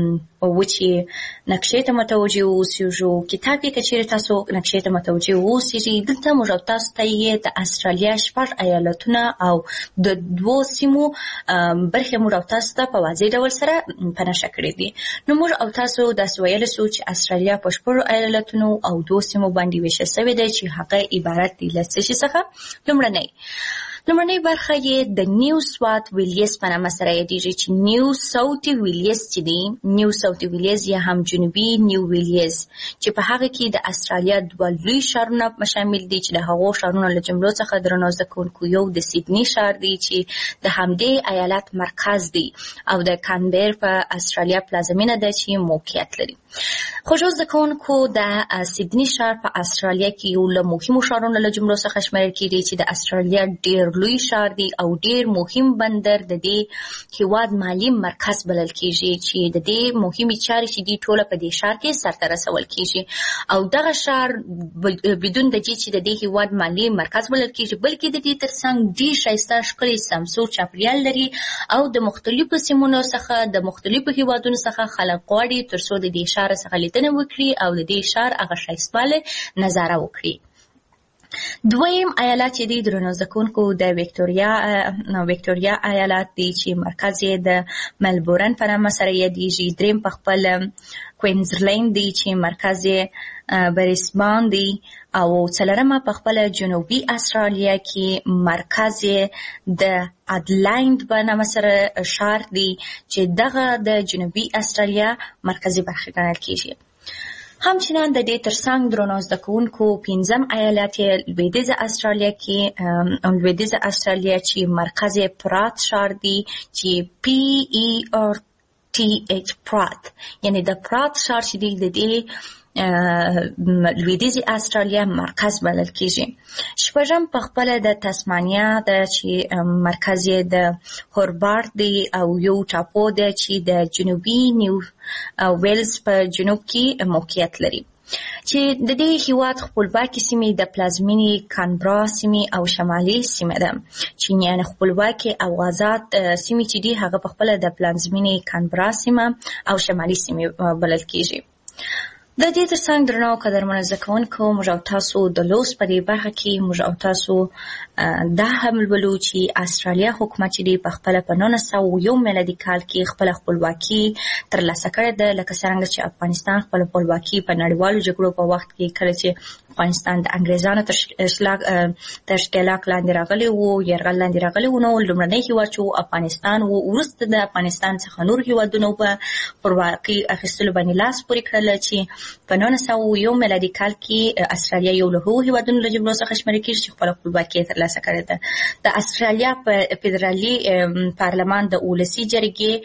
وچې نقشې ته متوجه اوسېږو، کتاب کې کچېرې تاسو نقشې ته متوجه اوسېږئ، دلته موږ او تاسو ته یې د استرالیا 6 ایالتونه او د 2 سیمو برخې موږ او تاسو ته په واضح ډول سره په نښه کړې دي. نو موږ او تاسو داسې ویلی سو چې استرالیا په 6 ایالتونو او 2 سیمو باندې ویشل شوې ده چې هغه عبارت دي له څه شي څخه. لومړنۍ برخه یې د نیو ساوث ویلیز په نامه سره یادېږي چې نیو ساوث ویلیز چې دی نیو ساوث ویلیز یا هم جنوبي نیو ویلیز چې په هغه کې د استرالیا 2 لوی ښارونه شامل دي چې د هغو ښارونو له جملو څخه درنو زده کوونکو یو د سیدني ښار دی چې د همدې ایالت مرکز دی او د کانبر په استرالیا پلازمینه ده چې موقعیت لري. خوږو زده کوونکو د سیدني ښار په استرالیا کې یو له مهمو ښارونو له جملو څخه شمیرل کېږي چې د استرالیا ډېر لوی ښار دی او ډېر مهم بندر د دې هیواد مالي مرکز بلل کېږي چې د دې مهمې چارې چې دي ټوله په دې ښار کې سرته رسول کېږي. او دغه ښار بدون د دې چې د دې هیواد مالي مرکز بلل کېږي بلکې د دې ترڅنګ ډېر ښایسته ښکلی سمسور چاپیریال لري او د مختلفو سیمونو څخه د مختلفو هیوادونو څخه خلک غواړي تر څو د دې ښار څخه لیدنه وکړي او د دې ښار هغه ښایستوالی نظاره وکړي. دویم ایالت چې دی درنو زده کوونکو د ویکټوریا ایالت دی چې مرکز یې د ملبورن په نامه سره یادېږي. دریم په خپل کوینزلینډ دی چې مرکز یې بریسبان دی او څلورمه په خپل جنوبي استرالیا کې مرکز یې د اډلایند په نامه سره ښار دی چې دغه د جنوبي استرالیا مرکزي برخه ګڼل کېږي. همچنان د دې ترڅنګ درنو زده کوونکو 5م ایالت لویدیځه استرالیا چې مرکز یې پرات ښار دی چې PERT پرات یعنی د پرات ښار چې دی د دې لویدیځي استرالیا مرکز بلل کیږي. شپږم په خپل د تسمانیا د چې مرکز یې د هوربارت دی او یو ټاپو دی چې د جنوبي نیو ویلز په جنوب کې موقعیت لري چې د دې هیواد خپلواکي سیمې د پلازمینې کانبرا سیمې او شمالي سیمه ده چې یعنې خپلواکي او آزاد سیمې چې دي هغه په خپل د پلازمینې کانبرا سیمه او شمالي سیمه بلل کیږي. د دې ترڅنګ درنو قدرمنو زده کوونکو موږ او تاسو د لوست په دې برخه کې موږ او تاسو دا هم ولولو چې استرالیا حکومت چې په خپل په 1901 میلادي کال کې خپل خپلواکي ترلاسه کړې ده لکه څنګه چې افغانستان خپل خپلواکي په نړیوالو جګړو په وخت کې کله چې افغانستان د انګریزانو تر اشتلاک لاندې راغلی وو یرغل لاندې راغلی وو نو لومړنی هیواد چې افغانستان وو وروسته د افغانستان څخه نور هیوادونو په خپلواکي اخیستلو باندې لاس پورې کړل چې په 1901 میلادي کال کې استرالیا یو له هغو هیوادونو له جملو څخه شمیرل کیږي چې خپل خپلواکي ترلاسه کړې ده. د استرالیا په فدرالي پارلمان د ولسي جرګې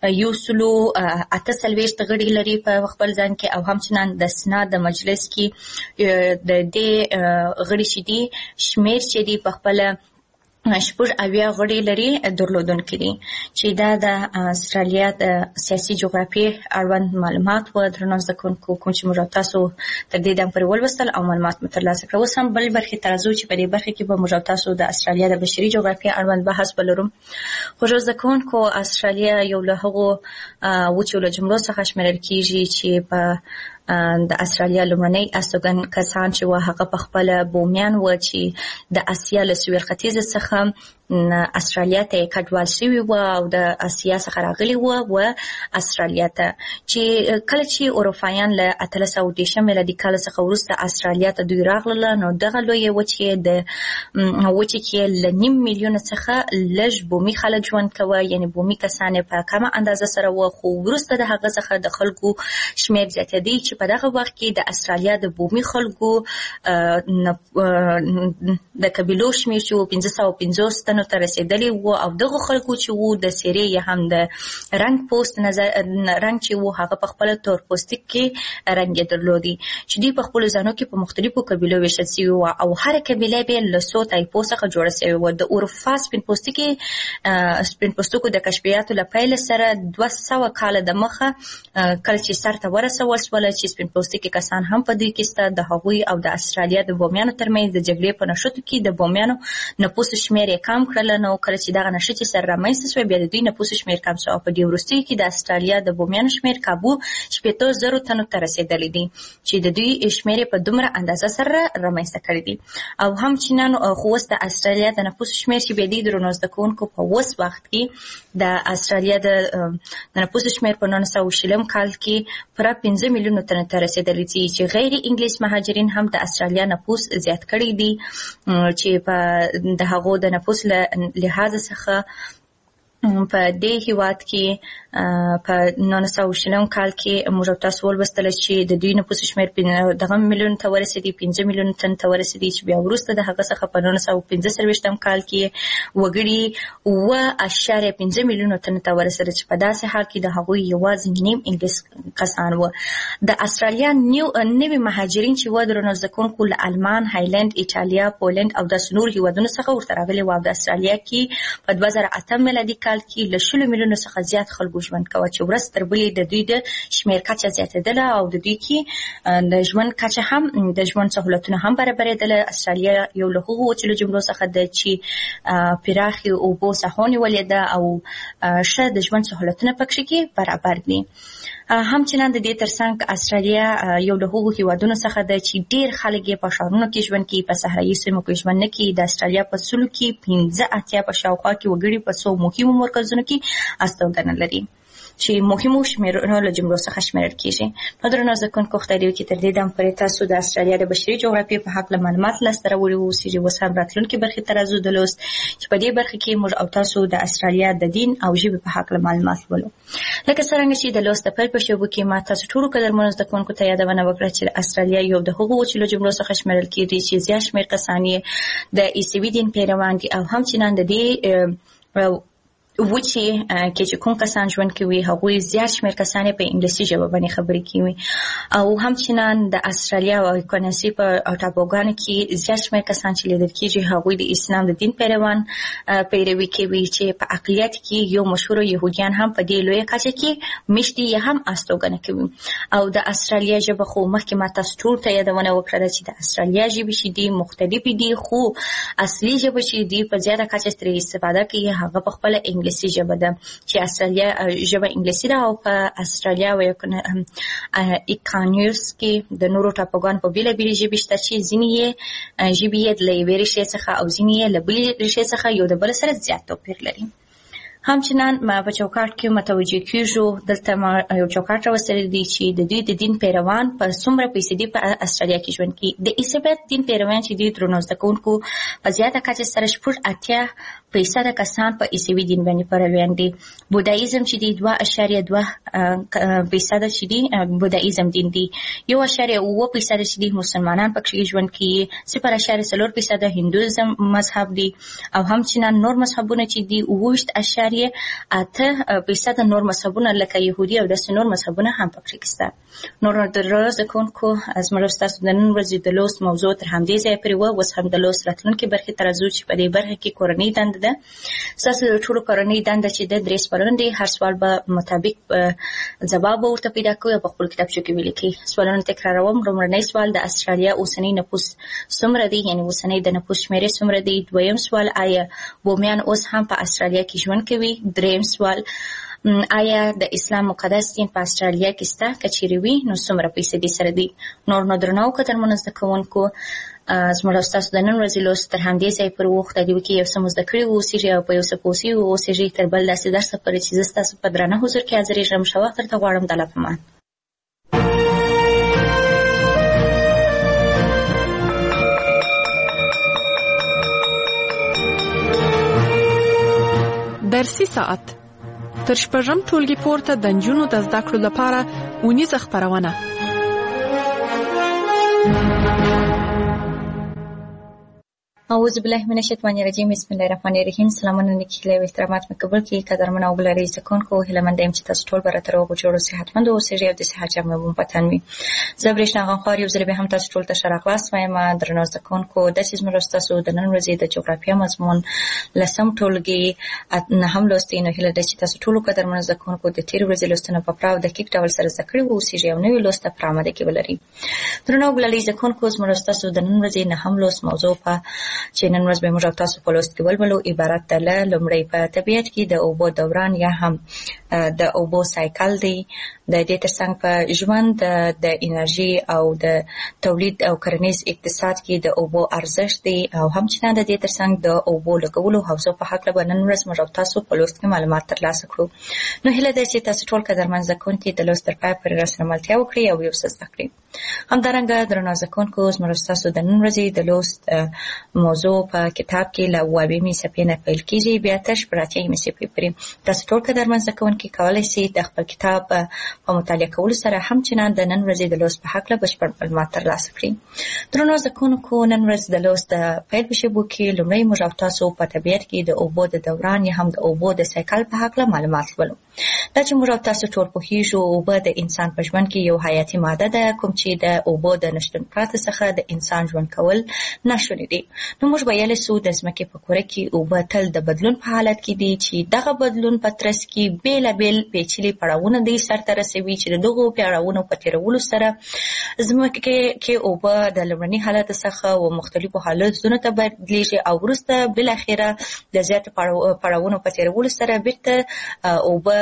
148 غړي لري په خپل ځان کې او همچنان د سنا د مجلس کې د دې غړي چې دي شمیر چې دي په خپل شپږ اویا غړي لري درلودونکي دي چې دا د استرالیا د سیاسي جغرافیې اړوند معلومات و درنو زده کوونکو کوم چې موږ تاسو تر دې دم پورې ولوستل او معلومات مو ترلاسه کړو. اوس هم بل برخې ته راځو چې په دې برخه کې به موږ تاسو د استرالیا د بشري جغرافیې اړوند بحث ولرو. خو زده کوونکو استرالیا یو له هغو وچو له جملو څخه شمیرل کیږي چې په د استرالیا لومړنی استوګن کسان چې هغه په خپل بومیان و چې د اسیا له سویل ختیځ څخه استرالیا ته کډوال شوي و او د اسیا څخه راغلي و استرالیا ته چې کله چې اروپایان له 1810 میلادي کال څخه وروسته استرالیا ته دوی راغلل نو دغه لوی وچې د وچې کې ل 9 میلیون څخه لږ بومي خلک ژوند کوي یعنی بومي کسان په کمه اندازه سره و خو وروسته د هغه څخه د خلکو شمیر زیاتېدی چې په دغه وخت کې د استرالیا د بومي خلکو د قبیلو شمیر چې 1550 تنو ته رسیدلی وو او دغه خلکو چې وو د سیرې یا هم د رنگ پوست رنگ چې وو هغه په خپل تور پوستک کې رنگ درلودي چې دوی په خپل ځانو کې په مختلفو قبیلو ویشل شوي وو او هر قبیله به له څو ټایپو څخه جوړه شوې وه. د اروپا سپین پوستکو د کشفیاتو له پیل سره 200 کاله د مخه کله چې سرته ورسول شول چې سپین پوستکي کسان هم په دې کې سته د هغوی او د استرالیا د بومیانو ترمنځ د جګړې په نښتو کې د بومیانو نفوس شمیر کم کړل نو کله چې دغه نښتې سره رامنځته شوې بیا د دوی نفوس شمیر کم شو او په دې وروستیو کې د استرالیا د بومیانو شمیر کابو 8,000 تنو ته رسیدلی دي چې د دوی شمیر په دومره اندازه سره رامنځته کړی دي او همچنان خو اوس د استرالیا د نفوس شمیر چې بیا د درنو زده کوونکو په اوس وخت کې د استرالیا د نفوس شمیر په 1920 کال کې پر 15 میلیونو تنو ته رسیدلی دي چې غیر انګلیس مهاجرین هم د استرالیا نفوس زیات کړی دي چې په د هغو د نفوس له لحاظ څخه په دې هیواد کې په 1920 کال کې موږ تاسو ولوستل چې د دوی نفوس شمیر دغه میلیون ته ورسېدي 15 میلیون تن ته ورسېدي چې بیا وروسته د هغه څخه په 1945 کال کې وګړي 1.5 میلیون تن ته ورسېدل چې په داسې حال کې د هغوی یوازې نیم انګلیس کسان و. د استرالیا نوي مهاجرین چې و درنو زده کوونکو له آلمان، هایلند، ایټالیا، پولند او د نور هیوادونو څخه ورته راغلي و. د استرالیا کې په 2008 میلادي کال کې له 10 میلیونو څخه زیات خلکو ژوند کوي چې ورځ تر بلې د دوی د شمیر کچه زیاتېدله او د دوی کې د ژوند کچه هم د ژوند سهولتونه هم برابرېدله. استرالیا یو له هغو وچلو جملو څخه ده چې پراخې اوبو ساحو نیولې ده او ښه د ژوند سهولتونه پکې کې برابر دي. همچنان د دې ترڅنګ استرالیا یو له هغو هیوادونو څخه ده چې ډېر خلک یې په ښارونو کې ژوند کوي، په صحرایي سیمو کې ژوند نه کوي. د استرالیا په سلو کې 15 په شاوخوا کې وګړي په څو مهمو مرکزونو کې استوګنه لري چې مهمو شمیرونو له جملو څخه شمیرل کیږي. په درنو زده کوونکو خدای دې وکړي تر دې دم پورې تاسو د استرالیا د بشري جغرافیې په هکله معلومات لاسته راوړي اوسئ. اوس هم راتلونکي برخې ته راځو د لوست چې په دې برخه کې موږ او تاسو د استرالیا د دین او ژبې په هکله معلومات ولرو. لکه څرنګه چې د لوست په پیل په شوبو کې ما تاسو ټولو قدرمنو زده کوونکو ته یادونه وکړه چې استرالیا یو د هغو وچلو جملو څخه شمیرل کیږي چې زیات شمیر کسان یې د عیسوي دین پیروان دي او همچنان د دې وچی کې چې کوم کسان ژوند کوي هغوی زیات شمېر کسان په انګلیسي ژبه باندې خبرې کوي او همچنان د استرالیا او کنسي په ټاپوګانو کې زیات شمېر کسان چې لیدل کېږي هغوی د اسلام د دین پیروان پیروي کوي چې په اقلیت کې یو مشهور يهوديان هم په دې لویه کچه کې مشتي هم استوګنه کوي او د استرالیا ژبه خو مخکې ما تاسو ټول ته یادونه وکړه چې د استرالیا ژبې چې دي مختلفې دي خو اصلي ژبه چې دي په زیاته کچه ترې استفاده کوي هغه په خپل انګلیسي ژبه ده چې استرالیا ژبه انګلیسي ده او په استرالیا او اکانیوس کې د نورو ټاپوګانو په بیلابیلې ژبې شته چې ځینې یې ژبې یې له یوې ریښې څخه او ځینې یې له بلې ریښې څخه یو د بل سره زیات توپیر لري. همچنان ما په چوکاټ کې متوجه کیږو دلته ما یو چوکاټ راوستلی دی چې د دوی د دین پیروان په څومره فیصدي په استرالیا کې ژوند کوي. د عیسویت دین پیروان چې دي درنو زده کوونکو په زیاته کچه سره 80% کسان په عیسوي دین باندې پیروان دي. بودایزم چې دي 2.2% چې دي بودایزم دین دي. 1.9% چې دي مسلمانان پکې ژوند کوي. 0.4% هندویزم مذهب دي او همچنان نور مذهبونه چې دي 8% نور مذهبونه لکه يهودي او داسې نور مذهبونه هم پکې شته. نور درزه کوونکو از مرستاسو د نن ورځې د لوست موضوع تر همدې ځای پورې و. اوس هم د لوست راتلونکي برخې ته راځو چې په دې برخه کې کورنۍ دنده ده. ستاسو د ټولو کورنۍ دنده چې د 3 سوالونه دي هر سوال به مطابق ځواب ورته پیدا کوئ او په خپل کتابچو کې ولیکئ. سوالونه تکراروم. لومړنی سوال د استرالیا اوسنی نفوس څومره دی یعنی اوسنی د نفوس شمیرې څومره دی. دویم سوال آیا بومیان اوس هم په استرالیا کې ژوند کوي. دریم سوال آیا د اسلام مقدس دین په استرالیا کې شته که چیرې وي نو څومره فیصدي سره دی. نو درنو قدرمنو زده کوونکو زموږ او ستاسو د نن ورځې لوست تر همدې ځای پورې وخت دی کې یو څه مو زده کړي واوسېږئ او په یو څه پوه سوي واوسېږئ تر بل داسې درسه پورې چې زه ستاسو په درانه حضور کې حاضرېږم. ښه وخت درته غواړم. د الله په امان. درسي ساعت تر شپږم ټولګي پورته د نجونو د زده کړو لپاره اونیزه خپرونه. اعوذ بالله من الشیطان الرجیم. بسم الله الرحمن الرحیم. سلامونه نیکي او احترامات مقبول کی قدرمن او ګلاري زکونکو هلمند ایم چې تاسو ټول برته روغ جوړ او صحتمند اوسئ او د صحت جامه مو پاتن وي. زبرشنا غنخوار یو ځل به هم تاسو ټول ته شرف خلاص وایم. درنو زکونکو د سیس مرستاسو د نن ورځې د جغرافیه مضمون لسم ټولګي نه هم لوستینو هله د چې تاسو ټول قدرمن زکونکو د تیر ورځې لوستنه په پراو د کیک ډول سره ذکر اوسئ او نوې لوسته پرامده کې ولري. درنو ګلاري زکونکو مرستاسو د نن ورځې نه هم لوست موضوع په چې نن ورځ به موږ تاسو په لوست کې ولولو عبارت ده له لومړی په طبیعت کې د اوبو دوران یا هم د اوبو سایکل دی. د دې ترڅنګ په ژوند د انرژي او د تولید او کرنیز اقتصاد کې د اوبو ارزښت دی او همچنان د دې ترڅنګ د اوبو لګولو حوزو په حق له نن ورځ موږ تاسو په لوست کې معلومات ترلاسه کړو. نو هیله ده چې تاسو ټول قدرمن زکونکو د لوست تر پای پورې راسره ملتیا وکړئ او یو څه زده کړئ. همدارنګه درنو زکونکو موږ تاسو د نن ورځې د لوست موضوع په کتاب کې له 9 صفحې نه پیل کیږي بیا تر 8 صفحې پورې. تاسو ټول قدرمن زکونکو کولای شئ د خپل کتاب په مطالعه کولو سره همچنان د نن ورځې د لوست په حق له بشپړ معلومات ترلاسه کړئ. درنو زکونکو نن ورځ د لوست پیل بشبو کې لومړی موږ تاسو په طبیعت کې د اوبو د دوران یا هم د اوبو د سایکل په حق له معلومات ولرو. دا چې موږ تاسو ټول پوهیږو اوبه د انسان په ژوند کې یو حیاتي ماده ده کوم چې د اوبو د نشتون پرته څخه د انسان ژوند کول ناشونی دي. نو موږ ویل سو د ځمکې په کوره کې اوبه تل د بدلون په حالت کې دي چې دغه بدلون په ترڅ کې بیلابیل پیچلي پړاوونه دي سرته رسوي چې دغه پړاوونو په تیرولو سره ځمکې کې اوبه د لومړني حالت څخه او مختلفو حالتونو ته بدلیږي او وروسته بل اخیره د زیات پړاوونو په تیرولو سره بیرته اوبه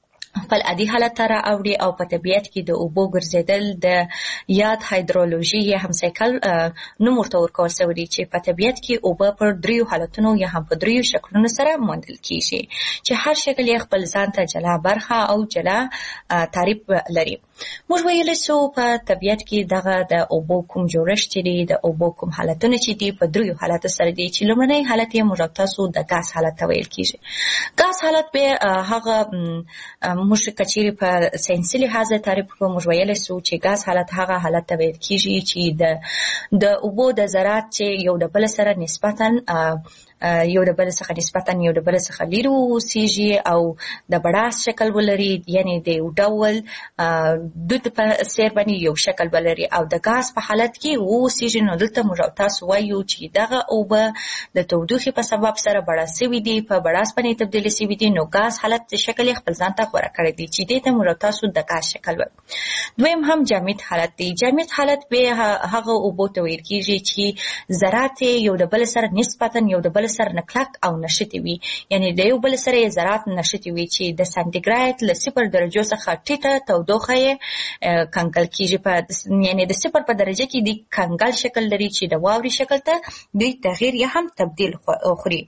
خپل عادي حالت ته راوړي او په طبیعت کې د اوبو ګرځیدل د یاد هایدرولوژي یا هم سایکل نوم ورته ورکول شوی دی چې په طبیعت کې اوبه پر 3 حالتونو یا هم په 3 شکلونو سره موندل کیږي چې هر شکل یې خپل ځان ته جلا برخه او جلا تعریف لري. موږ ویلی سو په طبیعت کې دغه د اوبو کوم جوړښت چې دی، د اوبو کوم حالتونه چې دي په دریو حالاتو سره دي، چې لومړنی حالت یې موږ تاسو د ګاز حالت ته ویل کېږي. ګاز حالت به هغه موږ که چیرې په ساینسي لحاظ تعریف کړو، موږ ویلی سو چې ګاز حالت هغه حالت ته ویل کېږي چې د اوبو د ذرات چې یو د بل سره نسبتاً یو د بل څخه لرې اوسېږي او د بړاس شکل ولري، یعنی د یو ډول دود په څېر باندې یو شکل ولري او د ګاز په حالت کې اوسېږي. نو دلته موږ تاسو وایو چې دغه اوبه د تودوخې په سبب سره بړاس شوي دي، په بړاس باندې تبدیل شوي دي، نو ګاز حالت شکل خپل ځان ته غوره کړی دی چې دې ته موږ تاسو د ګاز شکل وایو. دویم هم جامد حالت دی. جامد حالت به هغه اوبو ته ویل کېږي چې ذرات یو د بل سره نسبتاً یو د بل سره نکلک او نشتي وي، یعنی د یو بل سره ذرات نشتي وي چې د سانتیګریډ له 0 درجو څخه ټیټه تودوخه یې کنګل کېږي، یعنی د 0 په درجه کې د کنګل شکل لري چې د واورې شکل ته دوی تغییر یا هم تبدیل خوري،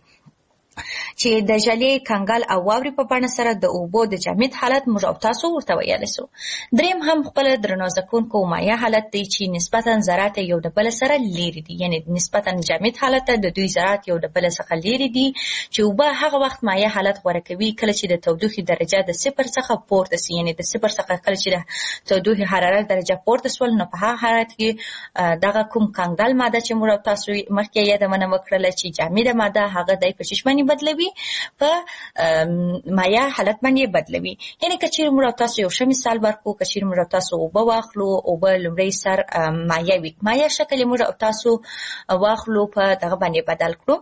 چې د ژلې کنګل او واورې په بڼه سره د اوبو د جامد حالت موږ او تاسو ورته ویلی سو. دریم هم خپل درنو زکونکو مایع حالت دی چې نسبتا ذرات یو د بل سره لرې دي، یعنی نسبتا جامد حالت ته د دوی ذرات یو د بل څخه لرې دي چې اوبه هغه وخت مایع حالت غوره کوي کله چې د تودوخې درجه د 0 څخه پورته سي، یعنی د 0 څخه کله چې د تودوخې حرارت درجه پورته سول، نو په هغه حالت کې دغه کوم کنګل ماده چې موږ تاسو مخکې یادونه وکړله چې جامده ماده هغه د په چشمنی بدلوي، په مایع حالت باندې بدلوي. یعنی که چیرې موږ تاسو یو ښه مثال ورکړو، که چیرې موږ تاسو اوبه واخلو، اوبه لومړی سر مایع وي، مایع شکل موږ تاسو واخلو په دغه باندې بدل کړو،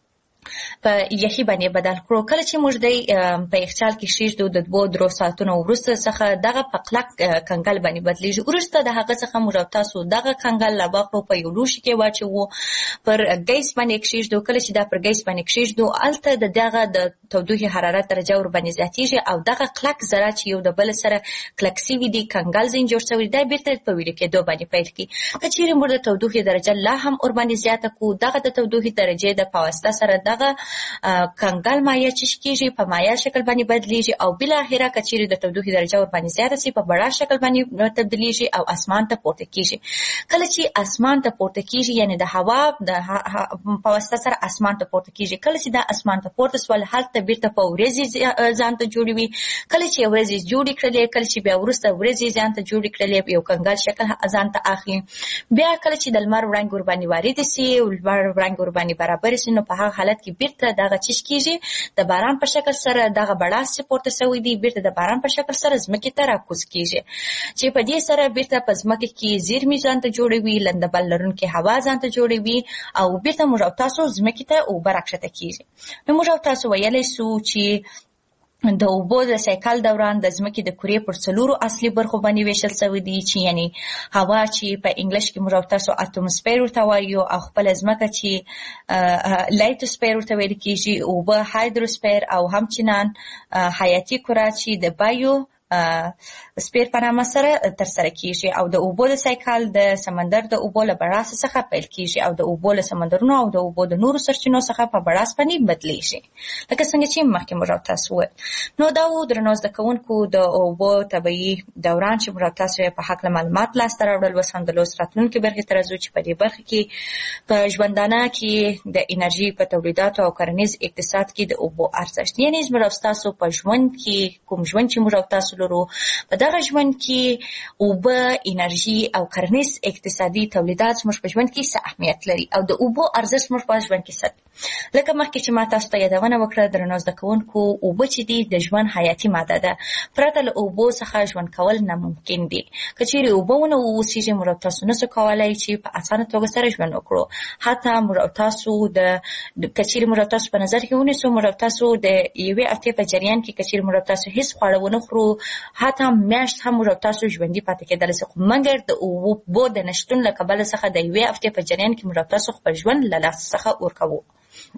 په یخي باندې بدل کړو. کله چې موږ د په یخچال کې شیږدو د 2-3 ساعتونو وروسته څخه دغه په کلک کنګل باندې بدلیږي. وروسته د هغه څخه موږ تاسو دغه کنګل لا واخلو، په یو لوښي کې واچوو، پر ګیس باندې کښیږدو. کله چې دا پر ګیس باندې کښیږدو، هلته د دغه د تودوخې حرارت درجه ور باندې زیاتېږي او دغه کلک ذرات چې یو د بل سره کلک سوي دي، کنګل ځین جوړ شوی دی، بیرته په ویلې کېدو باندې پیل کړي. که چیرې موږ د تودوخې درجه لا هم ور باندې زیاته کړو، دغه د تودوخې درجې د په واسطه سره دغه کنګل مایع چې کېږي په مایع شکل باندې بدلیږي او بالاخره که چیرې د تودوخې درجه ور باندې زیاته سي، په بړاس شکل باندې تبدیلیږي او اسمان ته پورته کېږي. کله چې اسمان ته پورته کېږي، یعنی د هوا د په واسطه سره اسمان ته پورته کېږي، کله چې دا اسمان ته پورته سول، هلته بیرته په ورځې ځان ته جوړوي. کله چې ورځې جوړې کړلې، کله چې بیا وروسته ورځې ځان ته جوړې کړلې، یو کنګل شکل ځان ته اخلي. بیا کله چې د لمر وړانګې ور باندې وارد سي او لمر وړانګې ور باندې برابر سي، نو په هغه حالت کې بیرته دغه چیش کېږي، د باران په شکل سره دغه بړاس چې پورته شوی دی، بیرته د باران په شکل سره ځمکې ته راکوز کېږي، چې په دې سره بیرته په ځمکه کې زیرمې ځان ته جوړوي، لندبل لرونکې هوا ځان ته جوړوي او بیرته موږ تاسو ځمکې ته اوبه راکښته کېږي. نو موږ تاسو ویلی سو چې د اوبو د سایکل دوران د ځمکې د کرې پر 4 اصلي برخو باندې ویشل شوی دی، چې یعنی هوا چې په انګلیش کې موږ تاسو اتموسفیر ورته وایو، او خپل ځمکه چې لایتوسفیر ورته ویل کېږي، اوبه هایدروسفیر، او همچنان حیاتي کره چې د بایو سپیر په نامه سره ترسره کېږي. او د اوبو د سایکل د سمندر د اوبو له بړاس څخه پیل کېږي او د اوبو له سمندرونو او د اوبو د نورو سرچینو څخه په بړاس باندې بدلیږي، لکه څنګه چې مخکې موږ تاسو وویل. نو دا و درنو زده کوونکو د اوبو طبیعي دوران چې موږ تاسو په هکله معلومات لاسته راوړل. اوس هم د لوست راتلونکې برخې ته راځو چې په دې برخه کې په ژوندانه کې د انرژي په تولیداتو او کرنیز اقتصاد کې د اوبو ارزښت، یعنی موږ تاسو په ژوند کې کوم ژوند چې موږ تاسو لرو، په دغه ژوند کې اوبه، انرژي او کرنیز اقتصادي تولیدات موږ په ژوند کې څه اهمیت لري او د اوبو ارزښت موږ په ژوند کې څه. لکه مخکې چې ما تاسو ته یادونه وکړه درنو زده کوونکو، اوبه چې دي د ژوند حیاتي ماده ده، پرته له اوبو څخه ژوند کول ناممکن دي. که چیرې اوبه ونه واوسېږي، موږ تاسو نشو کولی چې په اسانه توګه سره ژوند وکړو. حتی موږ تاسو که چیرې موږ تاسو په نظر کې ونیسو، موږ تاسو د یوې هفتې په جریان کې که چیرې موږ تاسو هیڅ خواړه ونه خورو، حتی میاشت هم موږ تاسو ژوندي پاتې کېدلی شو، مګر د اوبو د نشتون له کبله څخه د یوې هفتې په جریان کې موږ تاسو خپل ژوند له لاسه څخه ورکوو.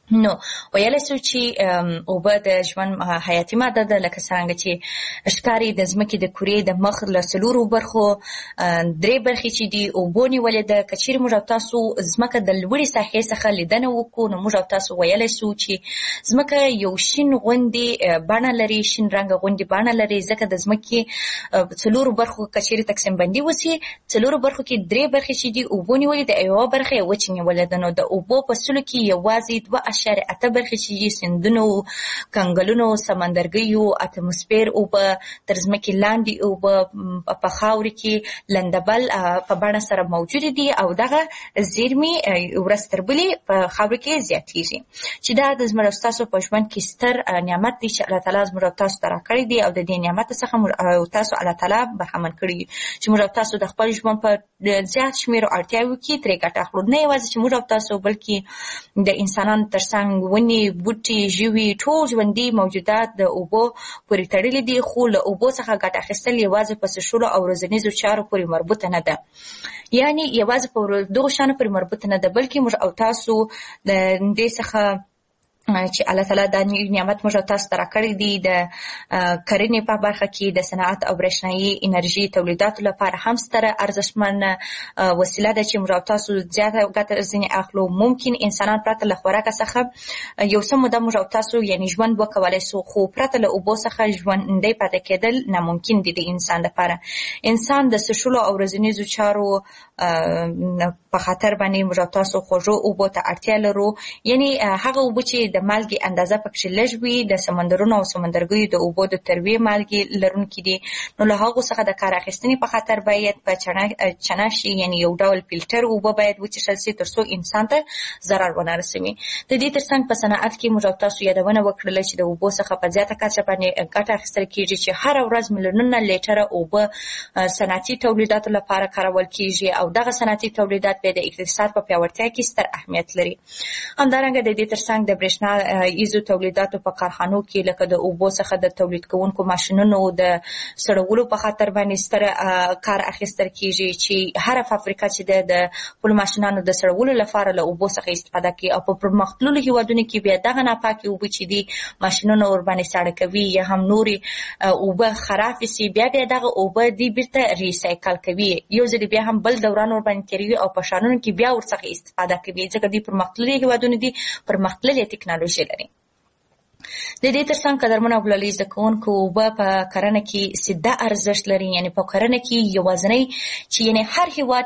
نو ویلی سو چې اوبه د ژوند حیاتي ماده ده، لکه څرنګه چې ښکاري د ځمکې د کرې د مخ له 4 برخو 3 برخې چې دي اوبو نیولې ده. که چیرې موږ او تاسو ځمکه د لوړې ساحې څخه لیدنه وکړو نو موږ او تاسو ویلی سو چې ځمکه یو شین غوندې بڼه لري، شین رنګه غوندې بڼه لري، ځکه د ځمکې 4 برخو که چیرې تقسیم بندي وسي 4 برخو کې 3 برخې چې دي اوبو نیولې ده، یوه برخه یې وچې نیولې ده. نو د اوبو په سلو کې یوازې 2.8 برخې چې دي سیندونو، کنګلونو، سمندرګیو، اتموسفیر اوبه، تر ځمکې لاندې اوبه په خاورې کې لندبل په بڼه سره موجود دي او دغه زیرمې ورځ تر بلې په خاورې کې زیاتېږي، چې دا د زموږ او تاسو په ژوند کې ستر نعمت دی چې الله تعالی زموږ او تاسو ته راکړی دی او د دې نعمت څخه موږ او تاسو الله تعالی برخمن کړي چې موږ او تاسو د خپل ژوند په زیات شمېرو اړتیاوو کې ترې ګټه اخلو. نه یوازې چې موږ او تاسو بلکې د انسانانو ترڅنګ ونې، بوټي، ژوي، ټول ژوندي موجودات د اوبو پورې تړلي دي، خو له اوبو څخه ګټه اخیستل یوازې په څښلو او ورځنیزو چارو پورې مربوطه نه ده، یعنی یوازې په دغو شیانو پورې مربوطه نه ده، بلکې موږ او تاسو د دې څخه چې الله تعالی دا نعمت موږ تاسو ته راکړی دی د کرنې په برخه کې د صنعت او برېښنایي انرژي تولیداتو لپاره هم ستره ارزښتمنه وسیله ده چې موږ تاسو زیاته ګټه ځینې اخلو. ممکن انسانان پرته له خوراک څخه یو څه موده موږ تاسو یعنی ژوند وکولای سو، خو پرته له اوبو څخه ژوندی پاتې کېدل ناممکن دي د انسان لپاره. انسان د څښلو او ورځنیزو چارو په خاطر باندې موږ تاسو خوږو اوبو ته اړتیا لرو، یعنی هغه اوبه چې د مالګې اندازه پکې لږ وي، د سمندرونو او سمندرګیو د اوبو د تروې مالګې لرونکي دي، نو له هغو څخه د کار اخیستنې په خاطر باید په چنه شي، یعنی یو ډول فیلټر اوبه باید وڅښل شي تر څو انسان ته ضرر ونه رسوي. د دې ترڅنګ په صنعت کې موږ تاسو یادونه وکړله چې د اوبو څخه په زیاته کچه باندې ګټه اخیستل کېږي، چې هره ورځ میلیونونه لیټره اوبه صنعتي تولیداتو لپاره کارول کېږي او دغه صنعتي تولیدات بیا د اقتصاد په پیاوړتیا کې ستر اهمیت لري. همدارنګه د دې ترڅنګ د برېښنا ایزو تولیداتو په کارخانو کې لکه د اوبو څخه د تولید کوونکو ماشینونو د سړولو په خاطر باندې ستر کار اخیستل کېږي، چې هر فابریکه چې د خپل ماشینانو د سړولو لپاره له اوبو څخه استفاده کوي او په پرمختللو هیوادونو کې بیا دغه ناپاکې اوبه چې دي ماشینونه ورباندې ساړه کوي یا هم نورې اوبه خراب شي، بیا دغه اوبه دی بیرته ریسایکل کوي، یو ځل بیا هم بل دوران ورباندې تیروي او په شانونو کې بیا ورڅخه استفاده کوي، ځکه دوی پرمختللي هیوادونه دي، پرمختللي ټکنالوژي لري. د دې ترڅنګ قدرمن او ګلالي زده کوونکو اوبه په کرنه کې سیده ارزښت لري، یعنی په کرنه کې یوازینی چې یعنی هر هیواد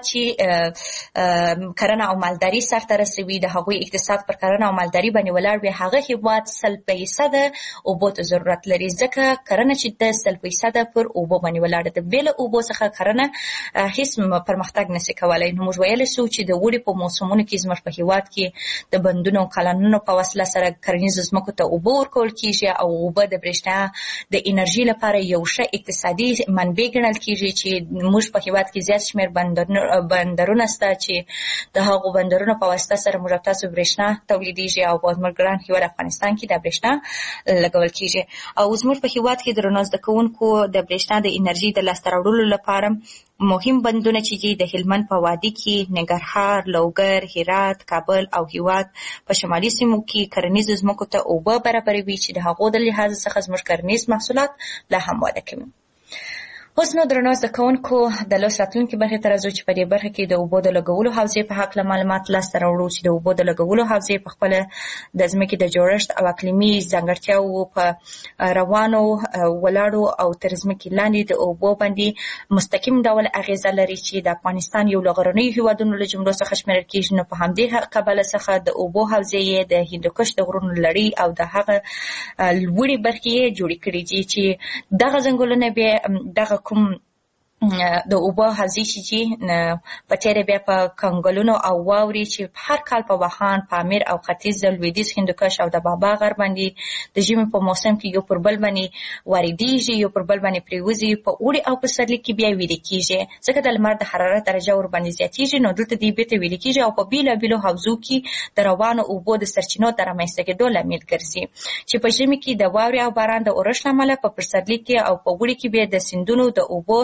چې کرنه او مالداري سرته رسوي د هغوی اقتصاد پر کرنه او مالداري باندې ولاړ وي، هغه هیواد 100% اوبو ته ضرورت لري، ځکه کرنه چې د 100% پر اوبو باندې ولاړه ده. بېله اوبو څخه کرنه هیڅ پرمختګ نشي کولی. نو موږ ویلی سو چې د اوړي په موسمونو کې زموږ په هیواد کې د بندونو او کانالونو په وسیله سره کرنیزو ځمکو ته اوبه ورکول کېږي او اوبه د برېښنا د انرژي لپاره یو ښه اقتصادي منبع ګڼل کېږي، چې موږ په هیواد کې زیات شمېر بندرونه شته چې د هغو بندرونو په واسطه سره موږ تاسو برېښنا تولیدېږي او په زموږ ګران هیواد افغانستان کې د برېښنا لګول کېږي. او زموږ په هیواد کې درنو زده کوونکو د برېښنا د انرژي د لاسته راوړلو لپاره مهم بندونه چې دي د هلمند په وادي کې، ننګرهار، لوګر، هرات، کابل او هیواد په شمالي سیمو کې کرنیزو ځمکو ته اوبه برابروي، چې د هغو د لحاظ څخه زموږ کرنیز محصولات لا هم وده کوي. اوس نو درنو زده کوونکو د لوست راتلونکي برخې ته راځو چې په دې برخه کې د اوبو د لګولو حوزې په هکله معلومات لاسته راوړو، چې د اوبو د لګولو حوزې په خپله د ځمکې د جوړښت او اقلیمي ځانګړتیاوو په روانو ولاړو او تر ځمکې لاندې د اوبو باندې مستقیم ډول اغیزه لري، چې د افغانستان یو له غرنیو هیوادونو له جملو څخه شمیرل کېږي. نو په همدې کبله څخه د اوبو حوزې یې د هندوکش د غرونو لړۍ او د هغه لوړې برخې یې جوړې کړي دي، چې دغه ځنګلونه بیا دغه کوم د اوبو حوزې چې په تیره بیا په کنګلونو او واورې چې هر کال په واخان، پامیر او ختیځ د لویدیځ هندوکش او د بابا غر باندې د ژمي په موسم کې یو پر بل باندې واردېږي، یو پر بل باندې پرېوځي، په اوړي او پسرلي کې بیا ویلې کېږي، ځکه د لمر د حرارت درجه ورباندې زیاتېږي، نو دلته دې بېرته ویلې کېږي او په بېلابېلو حوزو کې د روانو اوبو د سرچینو د رامنځته کېدو لامل ګرځي، چې په ژمي کې د واورې او باران د اورښت له امله، په پسرلي کې او په اوړي کې بیا د سیندونو د اوبو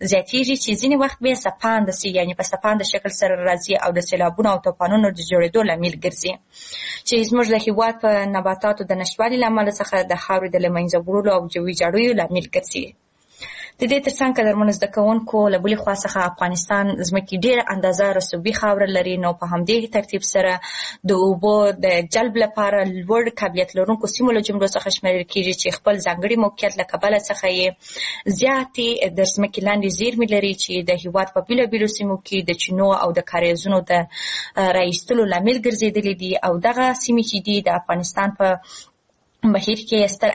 زیاتیږي چې ځینې وخت به سپاند یعنی په سپاند شکل سره راځي او د سیلابونو او طوفانونو د جوړېدو لامل ګرځي چې زموږ د هېواد په نباتاتو د نشتوالي له امله څخه د خاورې د له منځه وړلو او جوي جاړیو لامل ګرځي. د دې ترڅنګ قدرمنو زده کوونکو له بلې خوا څخه افغانستان ځمکې ډېره اندازه رسوبي خاوره لري، نو په همدې ترتیب سره د اوبو د جلب لپاره لوړ قابلیت لرونکو سیمو له جملو څخه شمیرل کېږي چې خپل ځانګړي موقعیت له کبله څخه یې زیاتې د ځمکې لاندې زیرمې لري چې د هېواد په بېلابېلو سیمو کې د چینو او د کاریزونو د رایستلو لامل ګرځېدلي دي او دغه سیمې چې دي د افغانستان په بهیر کې ستر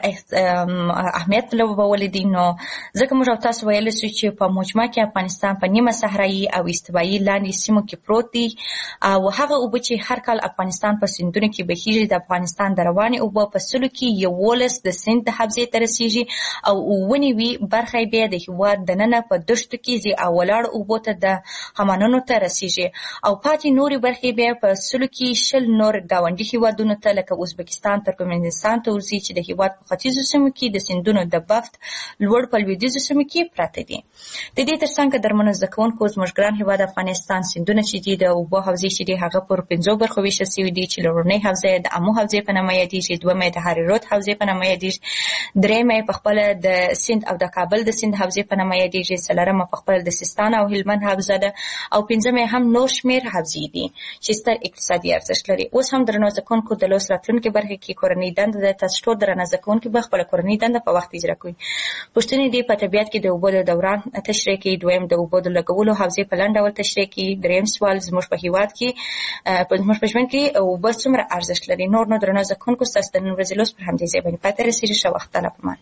اهمیت لوبولی دی. نو ځکه موږ او تاسو ویلی سو چې په مجموع کې افغانستان په نیمه صحرایي او استوایي لاندې سیمو کې پروت دی او هغه اوبه چې هر کال افغانستان په سیندونو کې بهیږي د افغانستان د روانې اوبه په سلو کې 11 د سیند حوزې ته رسیږي او 9 برخه بیا د هېواد دننه په دښتو کې ځي او ولاړ اوبو ته د همانونو ته رسیږي او پاتې نورې برخې بیا په سلو کې 20 نور ګاونډي هېوادونو ته لکه ازبکستان، ترکمنستان ته چې د هېواد په ختیځو سیمو کې د سیندونو د بفت لوړ په لویدیځو سیمو کې پراته دي. د دې ترڅنګ قدرمنو زده کوونکو زموږ ګران هېواد افغانستان سیندونه چې دي د اوبو حوزې چې دي هغه پر 5 برخو ویشل سوي دي چې لومړنۍ حوزه د امو حوزې په نامه یادېږي، دویمه د هریرود حوزې په نامه یادېږي، درېیمه په خپله د سیند او د کابل د سیند حوزې په نامه یادېږي، څلورمه په خپله د سیستان او هلمند حوزه ده او پنځمه هم نور شمېر حوزې دي چې ستر اقتصادي ارزښت لري. اوس هم درنو زده کوونکو د لوست راتلونکي برخه کې کورنۍ دنده ده. تاسو ټول درنه زده کوونکي به خپله کورنۍ دنده په وخت اجرا کوي. پوښتنې دي په طبیعت کې د اوبو د دوران تشریح کوي، دویم د اوبو د لګولو حوزې په لنډ ډول تشریح کوي، دریم سوال زموږ په هېواد کې زموږ په ژوند کې اوبه څومره ارزښت لري. نور نو درنو زده کوونکو ستاسو د نن ورځې لوست پر همدې ځای باندې پاتې رسېږي. ښه وخت الله پامان.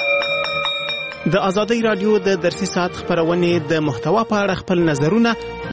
د ازادۍ راډیو د درسي ساعت خپرونې د محتوا په اړه خپل نظرونه